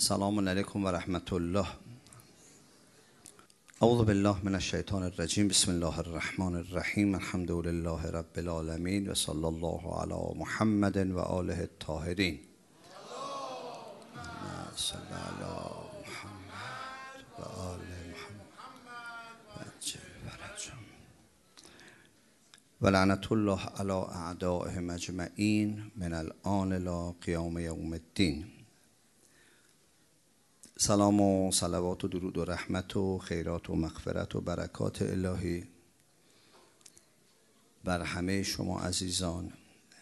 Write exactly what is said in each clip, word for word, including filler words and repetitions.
سلام علیکم و رحمت الله. اعوذ بالله من الشیطان الرجیم. بسم الله الرحمن الرحیم. الحمد لله رب العالمین و صلی الله علی محمد و آله الطاهرین. اللهم صل علی محمد و آل محمد و لعنت الله علی اعدائهم اجمعین من الآن الی قیام یوم الدین. سلام و صلوات و درود و رحمت و خیرات و مغفرت و برکات الهی بر همه شما عزیزان.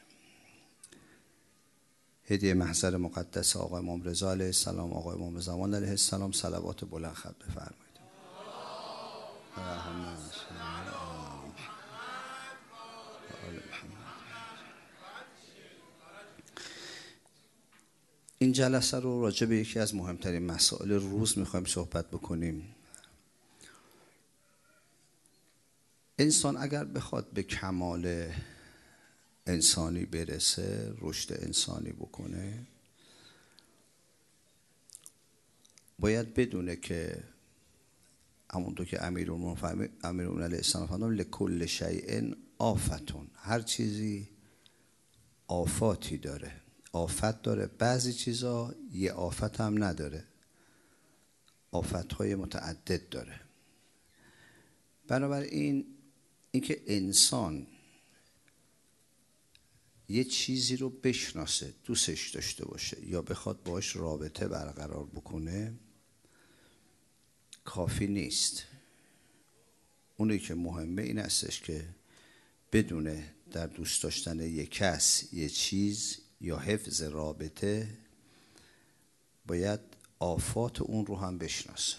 هدیه محضر مقدس آقای امام رضا علیه السلام، آقای امام زمان علیه السلام، صلوات بلند خط بفرمایید. این جلسه رو راجع به یکی از مهمترین مسائل روز میخوایم صحبت بکنیم. انسان اگر بخواد به کمال انسانی برسه، رشد انسانی بکنه، باید بدونه که همونطور که امیرالمومنین علیه السلام فرمودن لکل شیء آفتون، هر چیزی آفاتی داره، آفت داره. بعضی چیزا یه آفت هم نداره، آفت‌های متعدد داره. بنابراین اینکه انسان یه چیزی رو بشناسه، دوستش داشته باشه یا بخواد باش رابطه برقرار بکنه کافی نیست. اونی که مهمه این هستش که بدونه در دوست داشتن یه کس، یه چیز یا حفظ رابطه باید آفات اون رو هم بشناسه.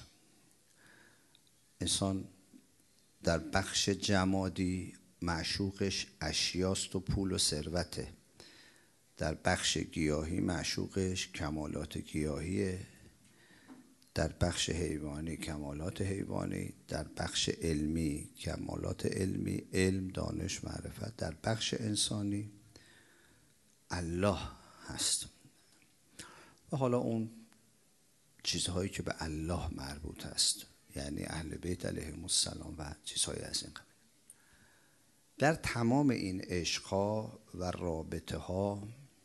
انسان در بخش جمادی معشوقش اشیاست و پول و ثروته. در بخش گیاهی معشوقش کمالات گیاهیه. در بخش حیوانی کمالات حیوانی. در بخش علمی کمالات علمی، علم، دانش، معرفت. در بخش انسانی الله هست. و حالا اون چیزهایی که به الله مربوط است، یعنی اهل بیت علیهم السلام و چیزهای از این قبیل. در تمام این عشقها و رابطه ها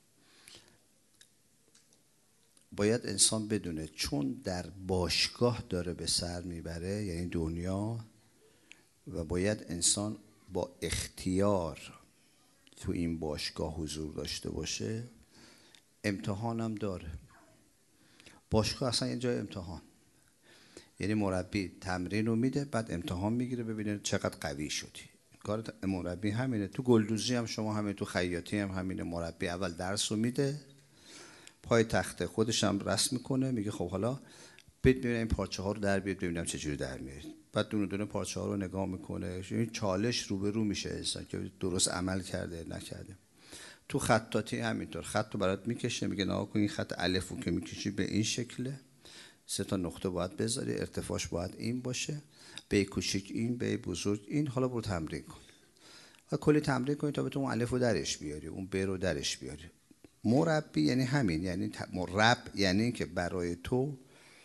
باید انسان بدونه چون در باشگاه داره به سر میبره، یعنی دنیا، و باید انسان با اختیار تو این باشگاه حضور داشته باشه، امتحانم داره. باشگاه اصلا یه جای امتحان، یعنی مربی تمرین رو میده، بعد امتحان میگیره ببینه چقدر قوی شدی. کار مربی همینه. تو گلدوزی هم شما همینه، تو خیاطی هم همینه. مربی اول درس رو میده، پای تخته خودش هم رسم میکنه، میگه خب حالا ببینیم این پارچه ها رو در بیاد، ببینم چه جوری در میاد. بعد دونه دونه پارچه ها رو نگاه میکنه. این چالش رو به رو میشه انسان که درست عمل کرده نکرده. تو خطاطی همینطور، خط رو برات میکشه، میگه نگاه کن این خط الف رو که میکشی به این شکله، سه تا نقطه باید بذاری، ارتفاعش باید این باشه، به کوچیک این، به بزرگ این. حالا برو تمرین کن و کلی تمرین کنی تا بتون اون الف رو درش بیاری، اون ب رو درش بیاری. مربی یعنی همین، یعنی مرب یعنی این که برای تو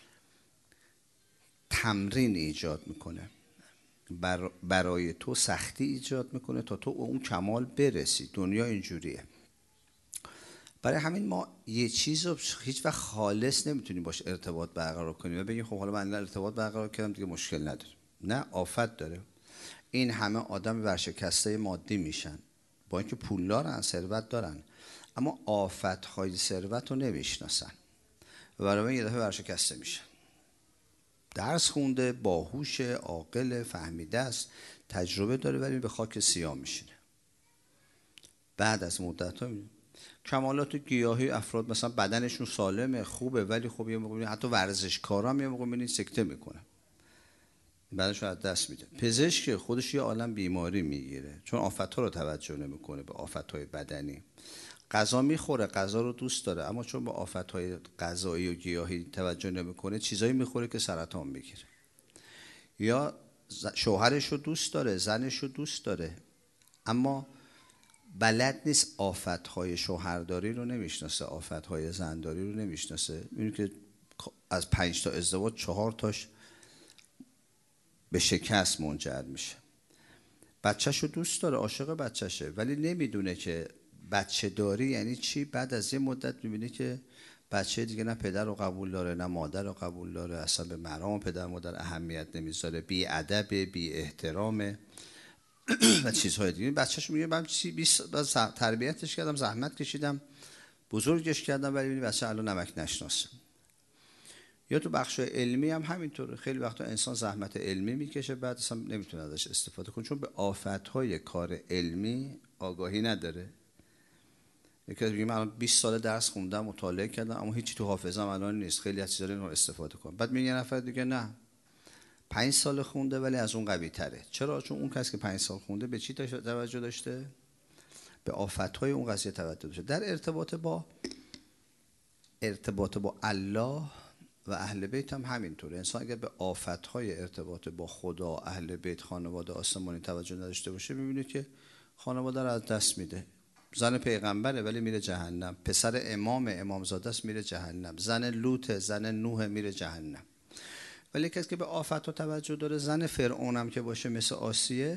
تمرین ایجاد میکنه، بر برای تو سختی ایجاد میکنه تا تو اون کمال برسی. دنیا اینجوریه. برای همین ما یه چیز رو هیچ وقت خالص نمیتونیم باش ارتباط برقرار کنیم و بگیم خب حالا من ارتباط برقرار کردم دیگه مشکل نداره. نه، آفت داره. این همه آدم ورشکسته مادی میشن با اینکه پولدارن، ثروت دارن، اما آفت‌های ثروت رو نمیشناسن و برای یه دفعه ورشکسته میشن. درس خونده، باهوش، عاقل، فهمیده است، تجربه داره، ولی به خاک سیاه میشینه. بعد از مدت ها می... کمالات گیاهی افراد مثلا بدنشون سالمه، خوبه، ولی خب یه موقع حتی ورزشکارا هم یه موقع میبینید سکته میکنه، بعدش از دست میده. پزشک خودش یه عالم بیماری میگیره چون آفت‌ها رو توجه نمیکنه، به آفت‌های بدنی. غذا میخوره، غذا رو دوست داره، اما چون به آفت‌های غذایی و گیاهی توجه نمیکنه چیزایی میخوره که سرطان میگیره. یا شوهرش رو دوست داره، زنش رو دوست داره، اما بلد نیست آفت‌های شوهرداری رو نمیشناسه، آفت‌های زنداری رو نمیشناسه. میبینی که از پنج تا ازدواج چهار تاش به شکست منجر میشه. بچه‌شو دوست داره، عاشق بچه‌شه، ولی نمیدونه که بچه داری یعنی چی. بعد از یه مدت میبینه که بچه دیگه نه پدر رو قبول داره نه مادر رو قبول داره، اصلا به مرام پدر مادر اهمیت نمیذاره، بی ادب، بی احترامه و چیزهای دیگه. بچه‌ش میگه من چی بیست تربیتش کردم، زحمت کشیدم، بزرگش کردم، ولی ببین بچه الان نمک نشناسه. یا تو بخش علمی هم همینطوره، خیلی وقتا انسان زحمت علمی میکشه بعد اصلا نمیتونه ازش استفاده کنه، چون به آفت‌های کار علمی آگاهی نداره. یکی میگه من بیست سال درس خوندم، مطالعه کردم، اما هیچی تو حافظه‌ام الان نیست، خیلی از چیزا رو استفاده کنم. بعد میگه یه نفر دیگه نه، پنج سال خونده ولی از اون قوی تره. چرا؟ چون اون کسی که پنج سال خونده به چی توجه داشته؟ به آفت‌های اون قضیه توجه داشته. در ارتباط با ارتباط با الله و اهل بیت هم همینطوره. انسان اگر به آفت‌های ارتباط با خدا، اهل بیت، خانواده آسمانی توجه نداشته باشه، می‌بینه که خانواده رو از دست میده. زن پیغمبره ولی میره جهنم، پسر امام امامزاده است میره جهنم، زن لوط، زن نوح میره جهنم. ولی کسی که به آفت‌ها توجه داره، زن فرعون هم که باشه مثل آسیه،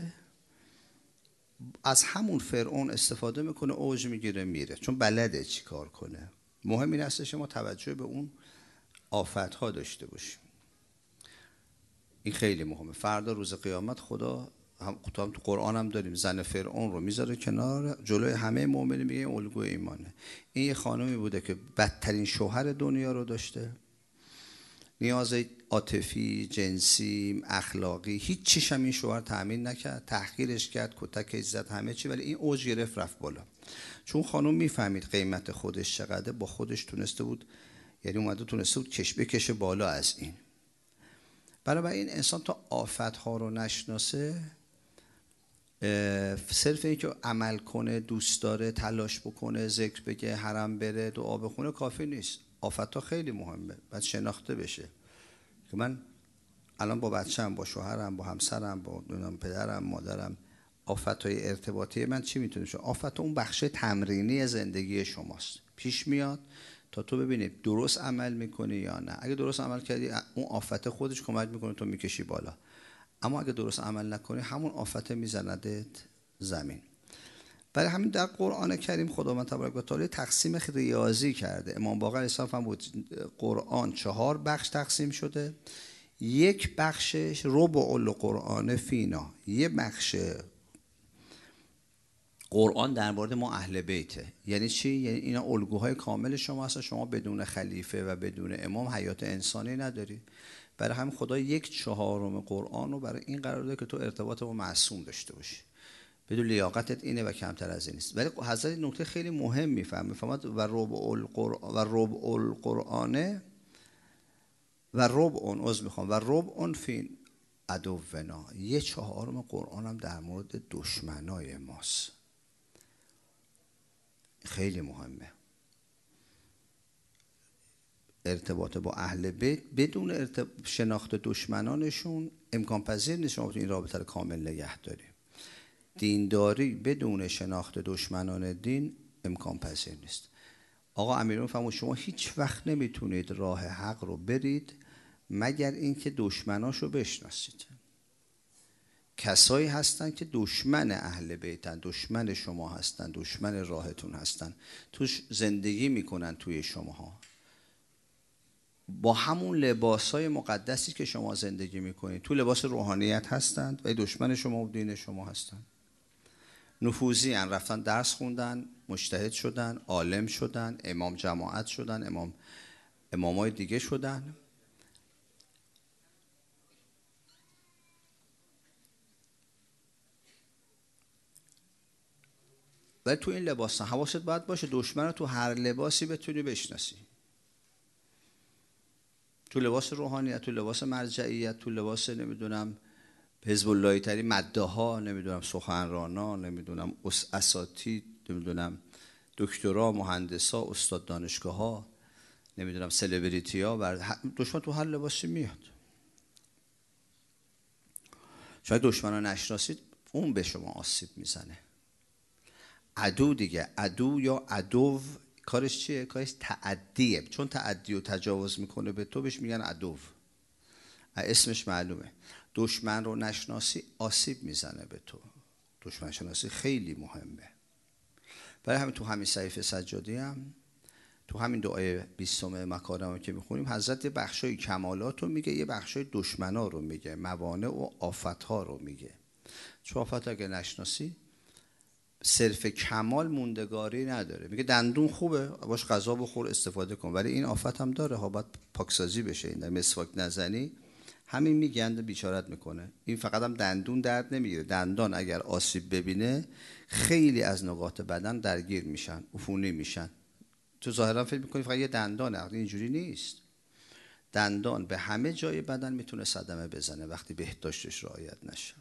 از همون فرعون استفاده میکنه، اوج میگیره میره، چون بلده چی کار کنه. مهم این هستش که ما توجه به اون آفت‌ها داشته باشیم. این خیلی مهمه. فردا روز قیامت خدا هم تو قرآن هم داریم، زن فرعون رو میذاره کنار، جلوی همه مؤمنین میگه الگوی ایمانه. این یه خانمی بوده که بدترین شوهر دنیا رو داشته، نیاز عاطفی، جنسی، اخلاقی، هیچ چیش هم این شوهر تأمین نکرد، تحقیرش کرد، کتکش زد، همه چی، ولی این اوج گرفت رفت بالا. چون خانم میفهمید قیمت خودش چقدره، با خودش تونسته بود، یعنی اومده تونسته بود کش بکشه بالا از این. برای این انسان تا آفت‌ها رو نشناسه، صرف این که عمل کنه، دوست داره، تلاش بکنه، ذکر بگه، حرم بره، دعا بخونه کافی نیست. آفت‌ها خیلی مهمه، باید شناخته بشه که من الان با بچه‌م، با شوهرم، با همسرم، با پدرم، مادرم، آفت‌های ارتباطی من چی میتونه شه؟ آفت اون بخش تمرینی زندگی شماست، پیش میاد تا تو ببینید درست عمل میکنی یا نه. اگه درست عمل کردی، اون آفت خودش کمک میکنه تو میکشی بالا. اما اگه درست عمل نکنی، همون آفت میزندت زمین. برای همین در قرآن کریم خداوند تبارک و تعالی تقسیم ریاضی کرده. امام باقر اسحاق هم بود، قرآن چهار بخش تقسیم شده، یک بخشش ربع القرآن فینا، یک بخش قرآن در مورد ما اهل بیته. یعنی چی؟ یعنی اینا الگوهای کامل شما هستن، شما بدون خلیفه و بدون امام حیات انسانی نداری. برای همین خدا یک چهارم قرآن رو برای این قرار داده که تو ارتباط با معصوم داشته باشی، بدون لیاقتت اینه و کمتر از این نیست. ولی حضرت نکته خیلی مهم میفهم، میفهمد و ربع القرآن و ربع القرآن و ربع عذر میخوام و ربع فی عدونا، یه چهارم قرآن هم در مورد دشمنای ماست. خیلی مهمه. ارتباط با اهل بیت بدون ارتب... شناخت دشمنانشون امکان پذیر نیست شما این رابطه رو کامل نگه داری. دینداری بدون شناخت دشمنان دین امکان پذیر نیست. آقا امیرون فرمود شما هیچ وقت نمیتونید راه حق رو برید مگر اینکه دشمناشو بشناسید. کسایی هستن که دشمن اهل بیتن، دشمن شما هستن، دشمن راهتون هستن، توش زندگی میکنن توی شماها، با همون لباسای مقدسی که شما زندگی میکنید، تو لباس روحانیت هستند و دشمن شما و دین شما هستند. نفوذی ان، رفتن درس خوندن، مجتهد شدن، عالم شدن، امام جماعت شدن، امام امامای دیگه شدن، ولی تو این لباس حواست باید باشه دشمن رو تو هر لباسی بتونی بشناسی. تو لباس روحانیت، تو لباس مرجعیت، تو لباس نمیدونم حزب اللهی تری، مداها، نمیدونم سخنرانا، نمیدونم اساتید، نمیدونم دکترا، مهندسا، استاد دانشگاه ها، نمیدونم سلبریتی ها، دشمن تو هر لباسی میاد. شاید دشمن رو نشناسید، اون به شما آسیب میزنه. عدو دیگه، عدو یا عدو کارش چیه؟ کارش تعدیه. چون تعدی و تجاوز میکنه به تو بهش میگن عدو. اسمش معلومه. دشمن رو نشناسی آسیب میزنه به تو. دشمن شناسی خیلی مهمه. برای همین تو همین صحیفه سجادی هم تو همین دعای بیستم مکارم که میخونیم حضرت یه بخشای کمالات رو میگه، یه بخشای دشمنا رو میگه، موانع و آفتها رو میگه. چون آفت اگه نشناسی صرف کمال موندگاری نداره. میگه دندون خوبه باش غذا بخور استفاده کن، ولی این آفت هم داره ها، باید پاکسازی بشه. این در مسواک نزنی همین میگند بیچارت میکنه. این فقط هم دندون درد نمیگیره، دندان اگر آسیب ببینه خیلی از نقاط بدن درگیر میشن، عفونی میشن. تو ظاهرا فکر میکنی فقط یه دندانه، اینجوری نیست. دندان به همه جای بدن میتونه صدمه بزنه وقتی بهداشتش رعایت نشه.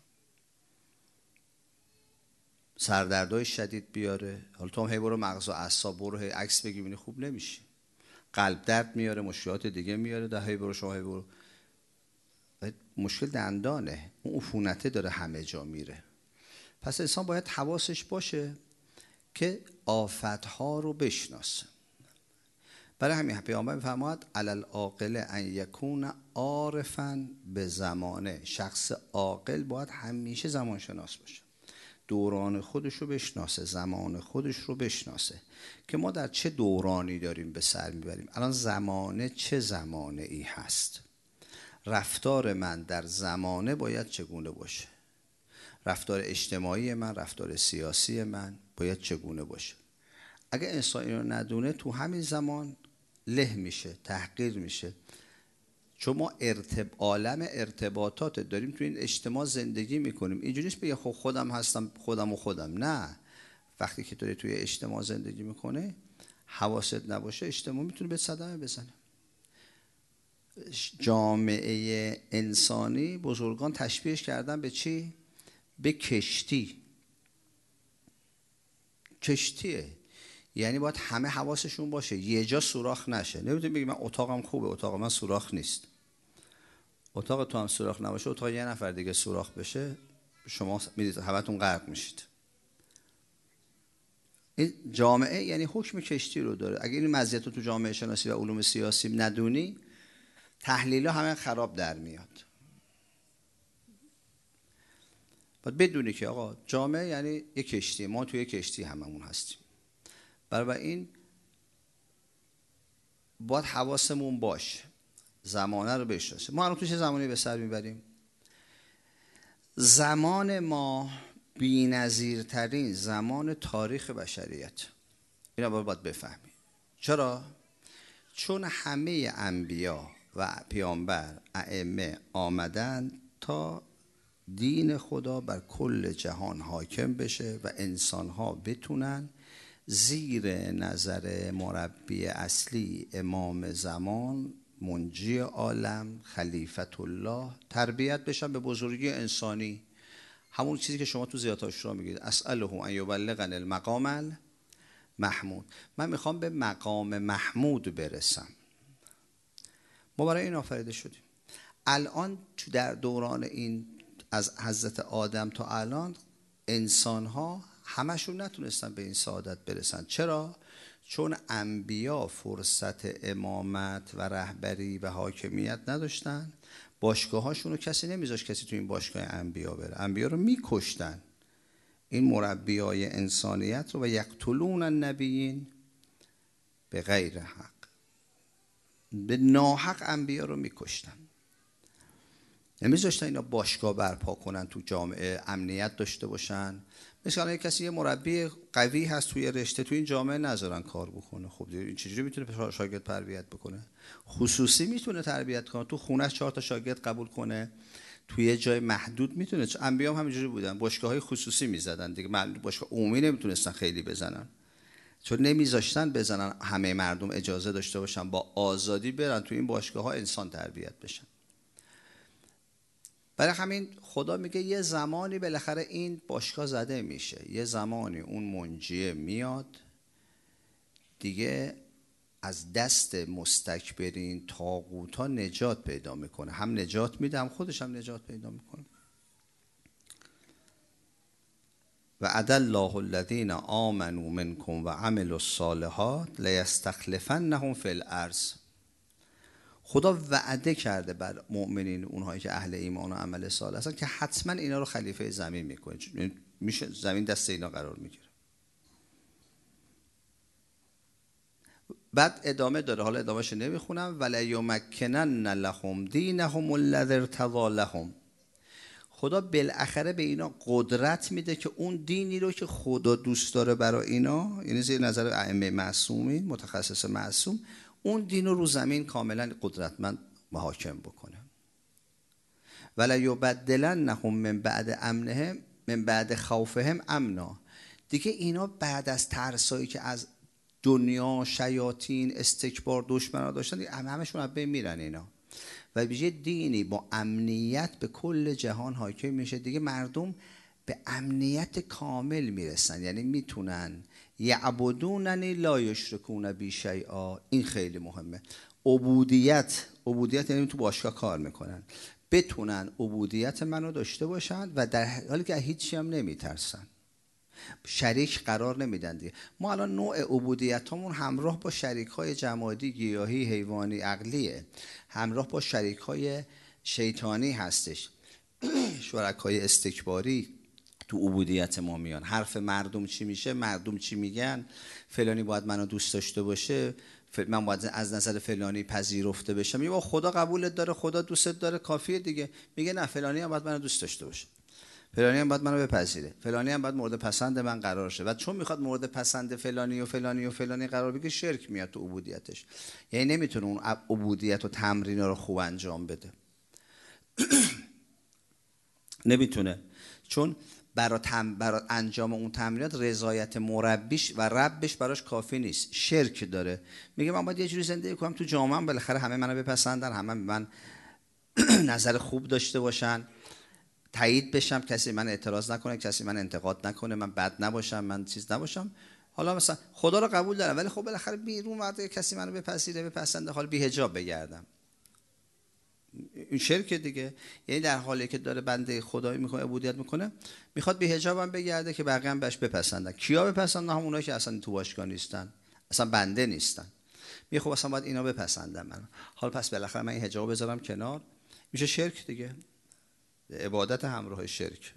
سردردهای شدید بیاره. حالا تو هم هی برو مغز و اعصاب برو هی عکس بگی ببینی خوب نمیشی. قلب درد میاره، مشکلات دیگه میاره. ده هی برو شما هی برو. مشکل دندانه، اون عفونته داره همه جا میره. پس انسان باید حواسش باشه که آفتها رو بشناسه. برای همین پیامبر میفرماد علل عاقل ان یکون عارفا به زمانه. شخص عاقل باید همیشه زمان شناس باشه، دوران خودش رو بشناسه، زمان خودش رو بشناسه که ما در چه دورانی داریم به سر میبریم. الان زمانه چه زمانه ای هست؟ رفتار من در زمانه باید چگونه باشه؟ رفتار اجتماعی من، رفتار سیاسی من باید چگونه باشه؟ اگه انسان اینو ندونه تو همین زمان له میشه، تحقیر میشه. چون ما ارتب... عالم ارتباطات داریم، تو این اجتماع زندگی میکنیم. اینجوری نیست بگه خب خودم هستم خودم و خودم. نه، وقتی که داری توی اجتماع زندگی میکنه حواست نباشه اجتماع میتونه به صدمه بزنه. جامعه انسانی بزرگان تشبیهش کردن به چی؟ به کشتی. کشتیه، یعنی باید همه حواسشون باشه یه جا سوراخ نشه. نمیتونی بگی من اتاقم خوبه، اتاق من سوراخ نیست. اتاق تو هم سوراخ نباشه، اتاق یه نفر دیگه سوراخ بشه، شما میدید همتون غرق میشید. این جامعه یعنی حکم کشتی رو داره. اگه این مزیت رو تو جامعه شناسی و علوم سیاسی ندونی، تحلیل ها همه خراب در میاد. باید بدونی که آقا جامعه یعنی یک کشتی، ما توی کشتی هممون هستیم. برای این باید حواسمون باشه، زمانه رو بشناسیم. ما الان تو چه زمانی به سر میبریم؟ زمان ما بی‌نظیرترین زمان تاریخ بشریت. اینا باید, باید بفهمی. چرا؟ چون همه انبیا و پیامبر ائمه آمدن تا دین خدا بر کل جهان حاکم بشه و انسان‌ها بتونن زیر نظر مربی اصلی امام زمان، منجی عالم، خلیفت الله تربیت بشن به بزرگی انسانی. همون چیزی که شما تو زیارت عاشورا میگید اسأله ان یبلغنی المقام المحمود. من میخوام به مقام محمود برسم. ما برای این آفریده شدیم. الان تو در دوران این از حضرت آدم تا الان انسان ها همشون نتونستن به این سعادت برسن. چرا؟ چون انبیا فرصت امامت و رهبری و حاکمیت نداشتن. باشگاه هاشون رو کسی نمیذاشت کسی تو این باشگاه انبیا بره. انبیا رو میکشتن، این مربیای انسانیت رو. و یقتلون النبیین به غیر حق، به ناحق انبیا رو میکشتن. نمیذاشتن اینا باشگاه برپا کنن، تو جامعه امنیت داشته باشن. مثلا کسی یه مربی قوی هست توی رشته، توی این جامعه نذارن کار بکنه. خب این چجوری میتونه شاگرد تربیت بکنه؟ خصوصی میتونه تربیت کنه، تو خونه‌اش چهار تا شاگرد قبول کنه، توی یه جای محدود میتونه. انبیا هم همینجوری بودن، باشگاه‌های خصوصی میزدن دیگه. باشگاه عمومی نمیتونستن خیلی بزنن، چون نمیذاشتن بزنن. همه مردم اجازه داشته باشن با آزادی برن تو این باشگاه‌ها انسان تربیت بشن. برای همین خدا میگه یه زمانی بالاخره این باشگاه زده میشه، یه زمانی اون منجیه میاد دیگه، از دست مستکبرین طاغوتا نجات پیدا میکنه. هم نجات میده، هم خودش هم نجات پیدا میکنه. و عد الله الذین آمنوا منکم و عملوا الصالحات لیستخلفنهم فی الارض. خدا وعده کرده بر مؤمنین، اونهایی که اهل ایمان و عمل صالح هستن، که حتما اینا رو خلیفه زمین میکنه، میشه زمین دست اینا قرار میگیره. بعد ادامه داره، حالا ادامهش نمیخونم. ولی یمکنن لهم دینهم الذی ارتضی لهم. خدا بالاخره به اینا قدرت میده که اون دینی رو که خدا دوست داره برای اینا، یعنی زیر نظر ائمه معصومین، متخصص معصوم، اون دین رو رو زمین کاملا قدرتمند و حاکم بکنه. ولا یبدلنهم من بعد امنهم من بعد خوفهم امنا. دیگه اینا بعد از ترسایی که از دنیا، شیاطین، استکبار، دشمنا داشتن، همشون از بین میرن اینا، و بیشه دینی با امنیت به کل جهان حاکم میشه. دیگه مردم به امنیت کامل میرسن، یعنی میتونن یعبدوننی لا یشرکون بی شیئا. این خیلی مهمه. عبودیت، عبودیت یعنی تو باشگاه کار میکنن، بتونن عبودیت منو داشته باشن و در حالی که هیچی هم نمیترسن، شریک قرار نمیدن دیگه. ما الان نوع عبودیتمون همراه با شریک‌های جمادی، گیاهی، حیوانی، عقلیه، همراه با شریک‌های شیطانی هستش. شرکای استکباری تو عبودیت ما میان. حرف مردم چی میشه، مردم چی میگن، فلانی باید منو دوست داشته باشه، من باید از نظر فلانی پذیرفته بشم. میگه خدا قبولت داره، خدا دوستت داره، کافیه دیگه. میگه نه، فلانی هم باید منو دوست داشته باشه، فلانی هم باید منو بپذیره، فلانی هم باید مورد پسند من قرار شه. و چون میخواد مورد پسند فلانی و فلانی و فلانی قرار بگیره، شرک میاد تو عبودیتش. یعنی نمیتونه اون عبودیت و تمرین رو خوب انجام بده. نمیتونه، چون برای تم... برای انجام اون تمرینات رضایت مربیش و ربش براش کافی نیست، شرک داره. میگه من باید یه جوری زندگی کنم تو جامعه‌ام بالاخره همه منو بپسندن، همه من نظر خوب داشته باشن، تایید بشم، کسی من اعتراض نکنه، کسی من انتقاد نکنه، من بد نباشم، من چیز نباشم. حالا مثلا خدا رو قبول دارم، ولی خب بالاخره بیرون وقتی کسی منو بپذیره، بپسنده، حال بی حجاب بگردم. این شرک دیگه. یعنی در حالی که داره بنده خدایی میکنه، عبودیت میکنه، میخواد بی حجاب هم بگرده که بقیه هم بهش بپسندن. کیا بپسندن؟ هم اونایی که اصلا تو باشگاه نیستن، اصلا بنده نیستن. میگه خب اصلا باید اینا بپسندن من. حالا پس بالاخره من این حجاب بذارم کنار، میشه شرک دیگه. عبادت همراه شرک.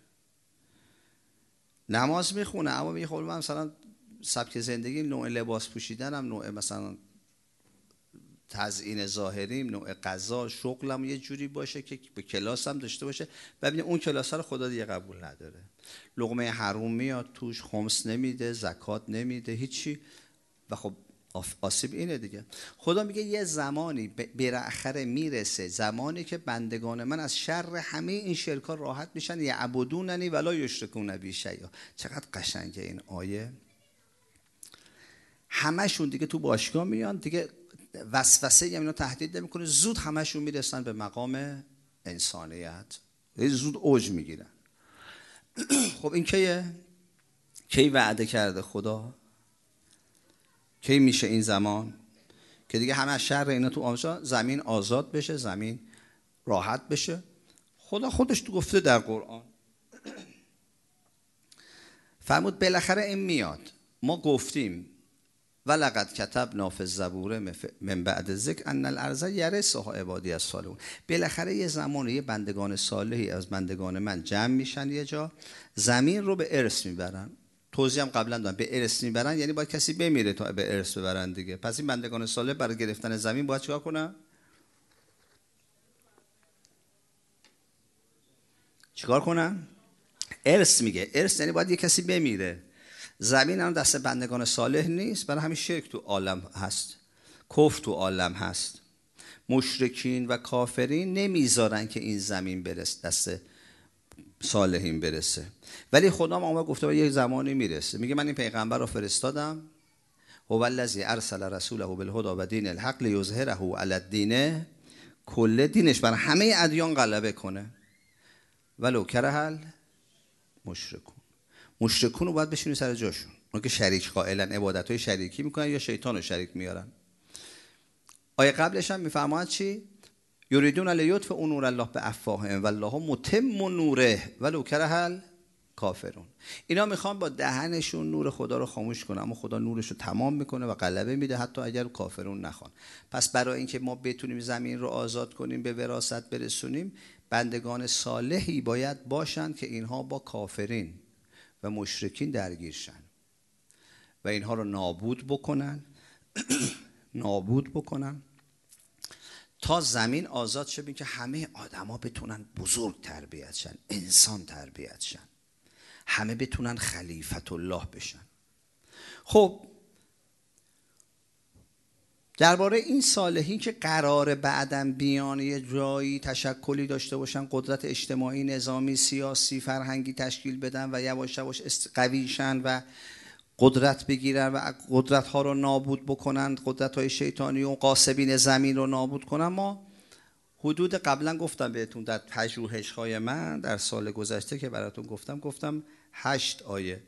نماز میخونه اما میگه خب من مثلا سبک زندگی، نوع لباس پوشیدنم، نوع مثلا تزیین ظاهریم، نوع غذا، شغلم یه جوری باشه که به کلاسم داشته باشه. ببین اون کلاس رو خدا دیگه قبول نداره. لقمه حروم میاد توش، خمس نمیده، زکات نمیده، هیچی. و خب آسیب اینه دیگه. خدا میگه یه زمانی بالاخره میرسه، زمانی که بندگان من از شر همه این شرکا راحت میشن. یعبدوننی ولا یشرکون بی شیئا. چقدر قشنگه این آیه. همشون دیگه تو باشگاه میان دیگه، وسوسه اینا تهدید نمیکنه، زود همشون میرسن به مقام انسانیت، زود اوج میگیرن. خب این کیه؟ کی وعده کرده خدا؟ کی میشه این زمان که دیگه همه شر اینا تو آموزا، زمین آزاد بشه، زمین راحت بشه؟ خدا خودش تو گفته در قرآن، فرمود بالاخره این میاد. ما گفتیم ولقد کتبنا فی الزبور من بعد الذکر ان الارض یرثها عبادی الصالحون. بالاخره یه زمانی یه بندگان صالحی از بندگان من جمع میشن یه جا، زمین رو به ارث میبرن. توضیح هم قبلا دادم، به ارث میبرن یعنی باید کسی بمیره تا به ارث ببرن دیگه. پس این بندگان صالح برای گرفتن زمین باید چیکار کنن؟ چیکار کنن؟ ارث میگه. ارث یعنی باید یه کسی بمیره. زمین هم دست بندگان صالح نیست، برای همین شرک تو عالم هست، کفر تو عالم هست. مشرکین و کافرین نمیذارن که این زمین برسه دست صالحین برسه. ولی خدا ما گفته یه زمانی میرسه. میگه من این پیغمبر رو فرستادم، هو الذی ارسل رسوله بالهدی و دین الحق لیظهره علی الدین کل، دینش بر همه ادیان غلبه کنه. ولو کره المشرکون. مشرکون رو باید بشونی سر جاشون. اون که شریک قائلن، عبادت‌های شریکی میکنن یا شیطان رو شریک میارن. آیه قبلش هم میفرماید چی؟ یریدون لیطفئوا نور الله بافواههم والله متم نوره ولو کره کافرون. اینا میخوان با دهنشون نور خدا رو خاموش کنن، اما خدا نورش رو تمام میکنه و غلبه میده حتی اگر کافرون نخوان. پس برای اینکه ما بتونیم زمین رو آزاد کنیم، به وراثت برسونیم، بندگان صالحی باید باشن که اینها با کافرین و مشرکین درگیر شن و اینها رو نابود بکنن نابود بکنن تا زمین آزاد شه، که همه آدما بتونن بزرگ تربیت شن، انسان تربیت شن، همه بتونن خلیفت الله بشن. خب درباره این صالحین که قرار بعداً بیان یه جایی تشکلی داشته باشن، قدرت اجتماعی، نظامی، سیاسی، فرهنگی تشکیل بدن و یواش یواش قویشن و قدرت بگیرن و قدرت ها رو نابود بکنن، قدرت های شیطانی و غاصبین زمین رو نابود کنن. ما حدود قبلا گفتم بهتون در پژوهش های من در سال گذشته که براتون گفتم گفتم هشت آیه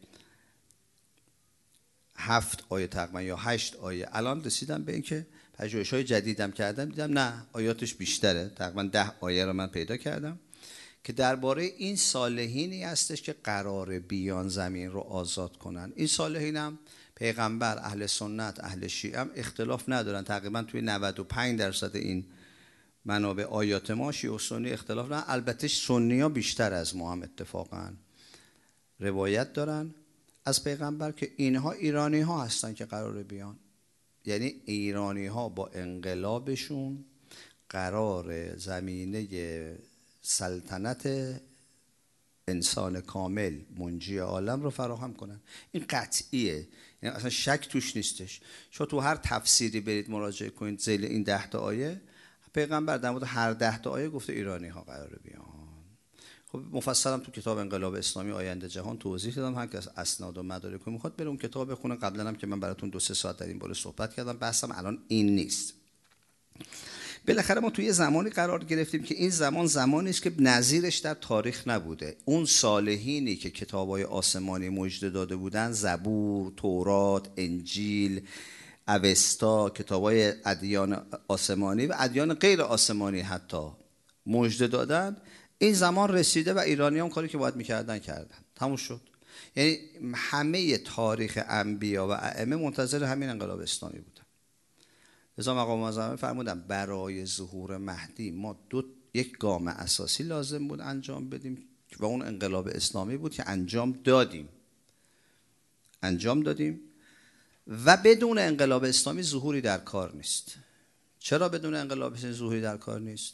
هفت آیه تقریبا یا هشت آیه. الان رسیدم به این که پژوهش های جدیدم کردم دیدم نه آیاتش بیشتره، تقریبا ده آیه رو من پیدا کردم که درباره این صالحینی هستش که قرار بیان زمین رو آزاد کنن. این صالحین هم پیغمبر، اهل سنت، اهل شیعه هم اختلاف ندارن، تقریبا توی نود و پنج درصد این منابع آیات ما شیعه و سنی اختلاف ندارن. البته سنی ها بیشتر از ما هم اتفاقا روایت دارن از پیغمبر که اینها ایرانی ها هستن که قرار بیان، یعنی ایرانی ها با انقلابشون قرار زمینه سلطنت انسان کامل منجی عالم رو فراهم کنن. این قطعیه، یعنی اصلا شک توش نیستش. شما تو هر تفسیری برید مراجعه کنید زیل این ده تا آیه، پیغمبر در مورد هر ده تا آیه گفته ایرانی ها قراره بیان. خب مفصلم تو کتاب انقلاب اسلامی آینده جهان توضیح دادم، هر کس اسناد و مدارک رو میخواد بره اون کتاب بخونه. قبلا هم که من براتون دو سه ساعت در این باره صحبت کردم، بحثم الان این نیست. بالاخره ما توی زمانی قرار گرفتیم که این زمان زمانی است که نظیرش در تاریخ نبوده. اون صالحینی که کتاب‌های آسمانی مژده داده بودن، زبور، تورات، انجیل، اوستا، کتاب‌های ادیان آسمانی و ادیان غیر آسمانی حتی مژده دادن، این زمان رسیده و ایرانیان کاری که باید می‌کردن کردن، تموم شد. یعنی همه تاریخ انبیا و ائمه منتظر همین انقلاب اسلامی بودن. لذا مقام معظم فرمودن برای ظهور مهدی ما دو یک گام اساسی لازم بود انجام بدیم و اون انقلاب اسلامی بود که انجام دادیم انجام دادیم و بدون انقلاب اسلامی ظهوری در کار نیست. چرا بدون انقلاب اسلامی ظهوری در کار نیست؟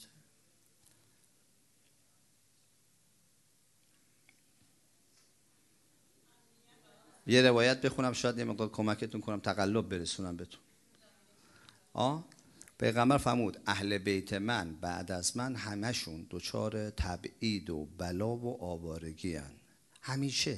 یه روایت بخونم شاید یه مقدار کمکتون کنم تقلب برسونم بهتون. آه پیغمبر فرمود اهل بیت من بعد از من همشون دچار تبعید و بلا و آوارگی هن. همیشه.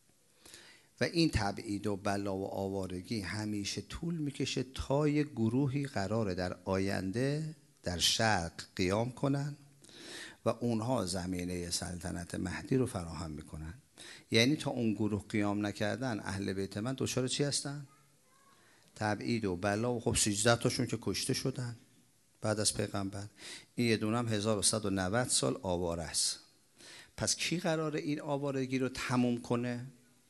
و این تبعید و بلا و آوارگی همیشه طول میکشه تا یه گروهی قراره در آینده در شرق قیام کنن و اونها زمینه سلطنت مهدی رو فراهم میکنن. یعنی تا اون گروه قیام نکردن اهل بیت من دچار چی هستن؟ تبعید و بلا. و خب سیزده تاشون که کشته شدن بعد از پیغمبر. این یه دونه هم هزار و صد و نود سال آواره است. پس کی قراره این آوارگی رو تموم کنه؟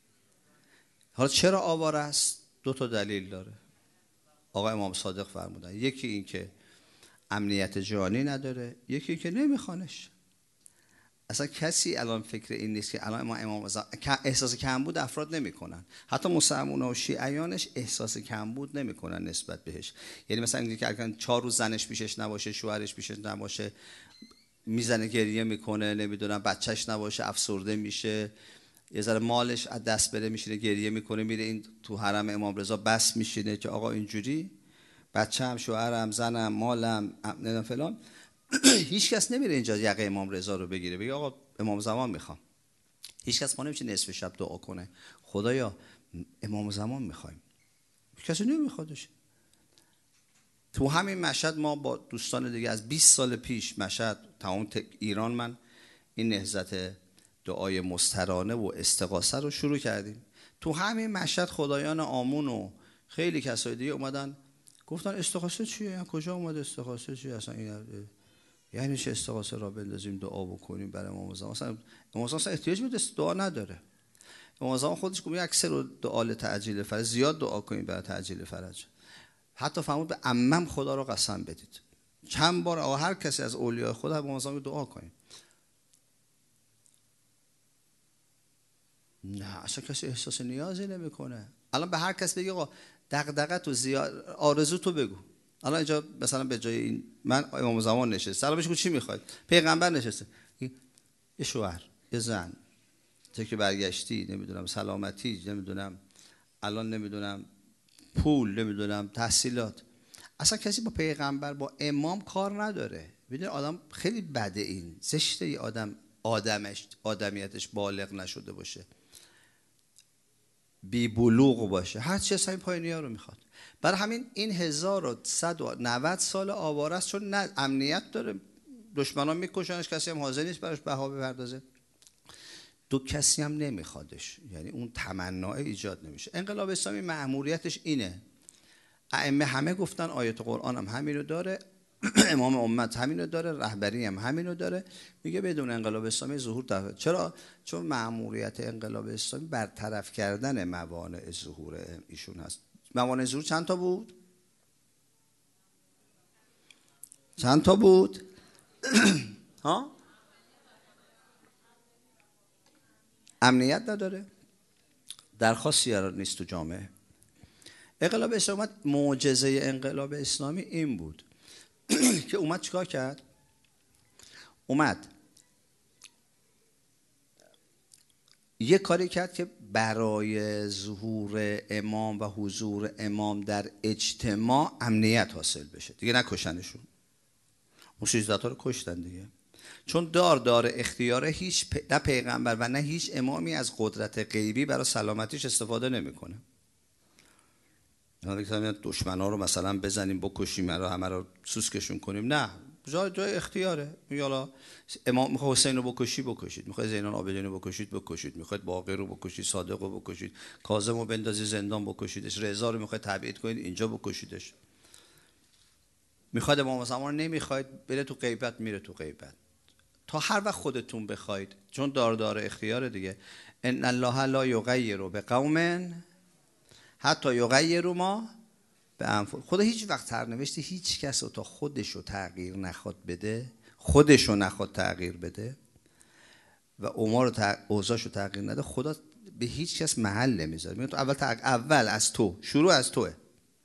حالا چرا آواره است؟ دو تا دلیل داره. آقا امام صادق فرمودن یکی این که امنیت جانی نداره، یکی که نمیخوانش. اصلا کسی الان فکر این نیست که الان ما امام احساس کمبود افراد نمیکنن، حتی مسلمان‌ها و شیعیانش احساس کمبود نمیکنن نسبت بهش. یعنی مثلا اینکه اگر چهار روز زنش پیشش نباشه، شوهرش پیشش نباشه، میزنه گریه میکنه، نمیدونم بچهش نباشه افسرده میشه، یه ذره مالش از دست بره میشینه گریه میکنه، میره این تو حرم امام رضا بس میشینه که آقا اینجوری بچه‌م، شوهرم، زنم، مالم، نمیدونم فلان. هیچ کس نمیره اینجا یقه امام رضا رو بگیره بگه آقا امام زمان میخوام. هیچ کس ما نمیشه نصف شب دعا کنه خدایا امام زمان میخوایم. هیچ کسی نمیخوادش. تو همین مشهد ما با دوستان دیگه از بیست سال پیش مشهد تمام ایران من این نهضت دعای مسترانه و استغاثه رو شروع کردیم. تو همین مشهد خدایان آمون و خیلی کسای دیگه اومدن گفتن استغاثه چیه؟ کجا اومد استغاثه چیه؟ اصلا این یعنی چه استغاثه را بندازیم دعا بکنیم برای امام زمان؟ اصلا امام زمان احتیاج به دعا نداره. امام زمان خودش گفت اکثر دعا تعجیل فرج، زیاد دعا کنید برای تعجیل فرج. حتی فرمود به عمم خدا رو قسم بدید. چند بار او هر کسی از اولیاء خدا امام زمان دعا کنید. نه اصلا کسی احساس نیازی نمیکنه. الان به هر کس بگی آقا دغدغه تو زیاد، آرزو تو بگو. الان اینجا مثلا به جای این من امام زمان نشسته، سلام بهش چی میخواید؟ پیغمبر نشسته، یه شوهر، یه زن، تو که برگشتی، نمیدونم سلامتی، نمیدونم الان نمیدونم پول، نمیدونم تحصیلات. اصلا کسی با پیغمبر با امام کار نداره. ببین آدم خیلی بده، این زشته ای آدم آدمش آدمیتش بالغ نشده باشه، بی بلوغ باشه، هر چی از این پایینیا رو میخواد. برای همین این هزار و صد و نود سال آواره است، چون نه امنیت داره، دشمنان میکشنش، کسی هم حاضر نیست براش بها بپردازه، دو کسی هم نمیخوادش، یعنی اون تمنا ایجاد نمیشه. انقلاب اسلامی مأموریتش اینه. ائمه همه گفتن، آیت قرآن هم همینو داره، امام امت همینو داره، رهبری هم همینو داره، میگه بدون انقلاب اسلامی ظهور در. چرا؟ چون مأموریت انقلاب اسلامی برطرف کردن موانع ظهور ایشون هست. موانع ظهور چند تا بود؟ چند تا بود؟ ها؟ امنیت نداره، درخواستی قرار نیست تو جامعه. انقلاب اسلامی، معجزه انقلاب اسلامی این بود که اومد چیکار کرد؟ اومد یه کاری کرد که برای ظهور امام و حضور امام در اجتماع امنیت حاصل بشه. دیگه نکشنشون. اون سیزده تا رو کشتن دیگه، چون دار دار اختیاره هیچ پ... نه پیغمبر و نه هیچ امامی از قدرت غیبی برای سلامتیش استفاده نمیکنه. نه دشمنا رو مثلا بزنیم بکشیم، رو همه رو سوسکشون کنیم، نه، جای جای اختیاره. میگه حالا امام میخواد حسین رو بکشی بکشید، میخواد زینال العابدین رو بکشید بکشید، میخواد باقر رو بکشید، صادق رو بکشید، کاظم رو بندازی زندان بکشیدش، رضا رو میخواد تبعید کنید اینجا بکشیدش. میخواد امام زمان نمیخواید بره تو غیبت، میره تو غیبت تا هر وقت خودتون بخواید، چون دار دار اختیار دیگه. ان الله لا یغیر بقوم حتی یغیروا ما بانفسهم. خدا هیچ وقت سرنوشت هیچ کس رو تا خودش رو تغییر نخواد بده، خودش رو نخواد تغییر بده و اوضاع رو اوضاعش رو تغییر نده، خدا به هیچ کس محل نمیذاره. میگه تو اول تغ... اول از تو، شروع از توه.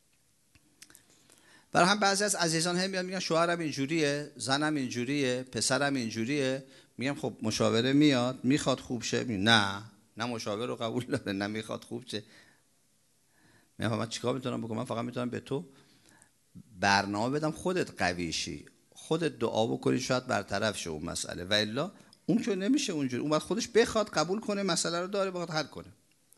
برای هم بعضی از عزیزان هم میان میگن شوهرم اینجوریه، زنم اینجوریه، پسرم اینجوریه. میگم خب مشاوره میاد، میخواد خوب شه؟ نه نه مشاوره رو قبول داره، نه میخواد خوب شه. میگم من چیکار میتونم بکنم؟ من فقط میتونم به تو برنامه بدم، خودت قوی شی، خودت دعا بکنی شاید برطرف شه اون مسئله، و الا اون که نمیشه اونجوری. اون وقت خودش بخواد قبول کنه مسئله رو داره، بخواد حل کنه.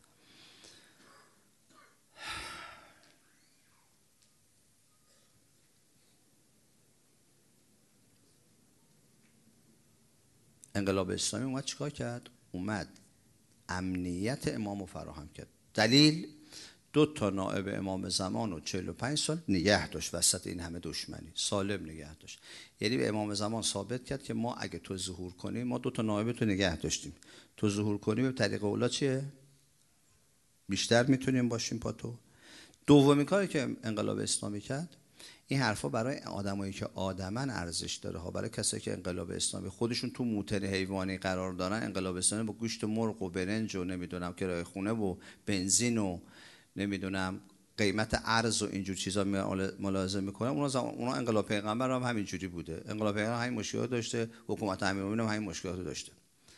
انقلاب اسلامی اومد چیکار کرد؟ اومد امنیت امامو فراهم کرد. دلیل؟ دو تا نائب امام زمان و چهل و پنج سال نگه داشت وسط این همه دشمنی، سالم نگه داشت. یعنی به امام زمان ثابت کرد که ما اگه تو ظهور کنیم، ما دو تا نائب تو نگه داشتیم، تو ظهور کنیم به طریق اولا چیه؟ بیشتر میتونیم باشیم با تو. دومین کاری که انقلاب اسلامی کرد، این حرفا برای آدمایی که آدمن ارزش داره ها. برای کسایی که انقلاب اسلامی خودشون تو موتن حیوانی قرار دارن، انقلاب اسلامی با گوشت مرغ و برنج و نمیدونم کرایه خونه و بنزین و نمیدونم قیمت ارز و اینجور چیزا ملاحظه میکنن. اونا زمان اونا انقلاب پیغمبر هم همین جوری بوده. انقلاب پیغمبر همین مشکلات داشته، حکومت امیرالمومنین هم همین مشکلات داشته.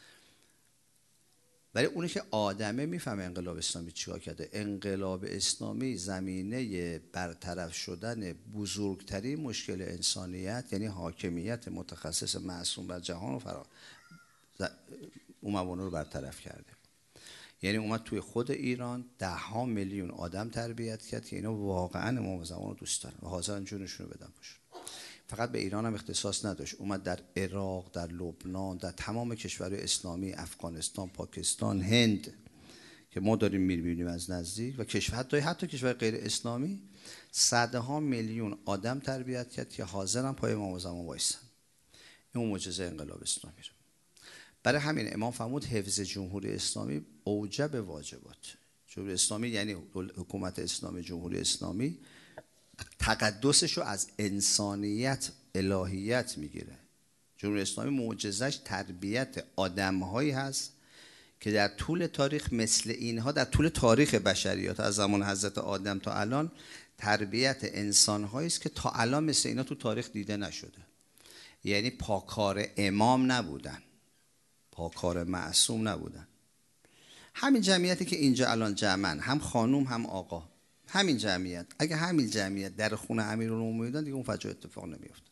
ولی اونی که آدمه میفهمه انقلاب اسلامی چیکار کرده. انقلاب اسلامی زمینه برطرف شدن بزرگترین مشکل انسانیت، یعنی حاکمیت متخصص معصوم بر جهان رو فرا اون موانع رو برطرف کرده. یعنی اومد توی خود ایران ده ها میلیون آدم تربیت کرد که اینا واقعا امام زمان رو دوست دارن و حاضرن جونشون رو بدن باشن. فقط به ایران هم اختصاص نداشت، اومد در عراق، در لبنان، در تمام کشورهای اسلامی، افغانستان، پاکستان، هند که ما داریم می‌بینیم از نزدیک، و کشور حتی حتی کشور غیر اسلامی، صدها میلیون آدم تربیت کرد که حاضرن پای امام زمان وایسن. این معجزه انقلاب اسلامی رو. برای همین امام فرمود حفظ جمهوری اسلامی اوجب واجبات. جمهوری اسلامی یعنی حکومت اسلامی، جمهوری اسلامی تقدسش رو از انسانیت، الهیت میگیره. جمهوری اسلامی معجزش تربیت آدم‌هایی هست که در طول تاریخ مثل اینها، در طول تاریخ بشریت از زمان حضرت آدم تا الان تربیت انسان‌هایی است که تا الان مثل اینا تو تاریخ دیده نشده. یعنی پاکار امام نبودن، پاکار معصوم نبودن. همین جمعیتی که اینجا الان جمعن، هم خانوم هم آقا، همین جمعیت، اگه همین جمعیت در خونه امیرالمومنین بودن دیگه اون فجایع اتفاق نمی‌افتاد.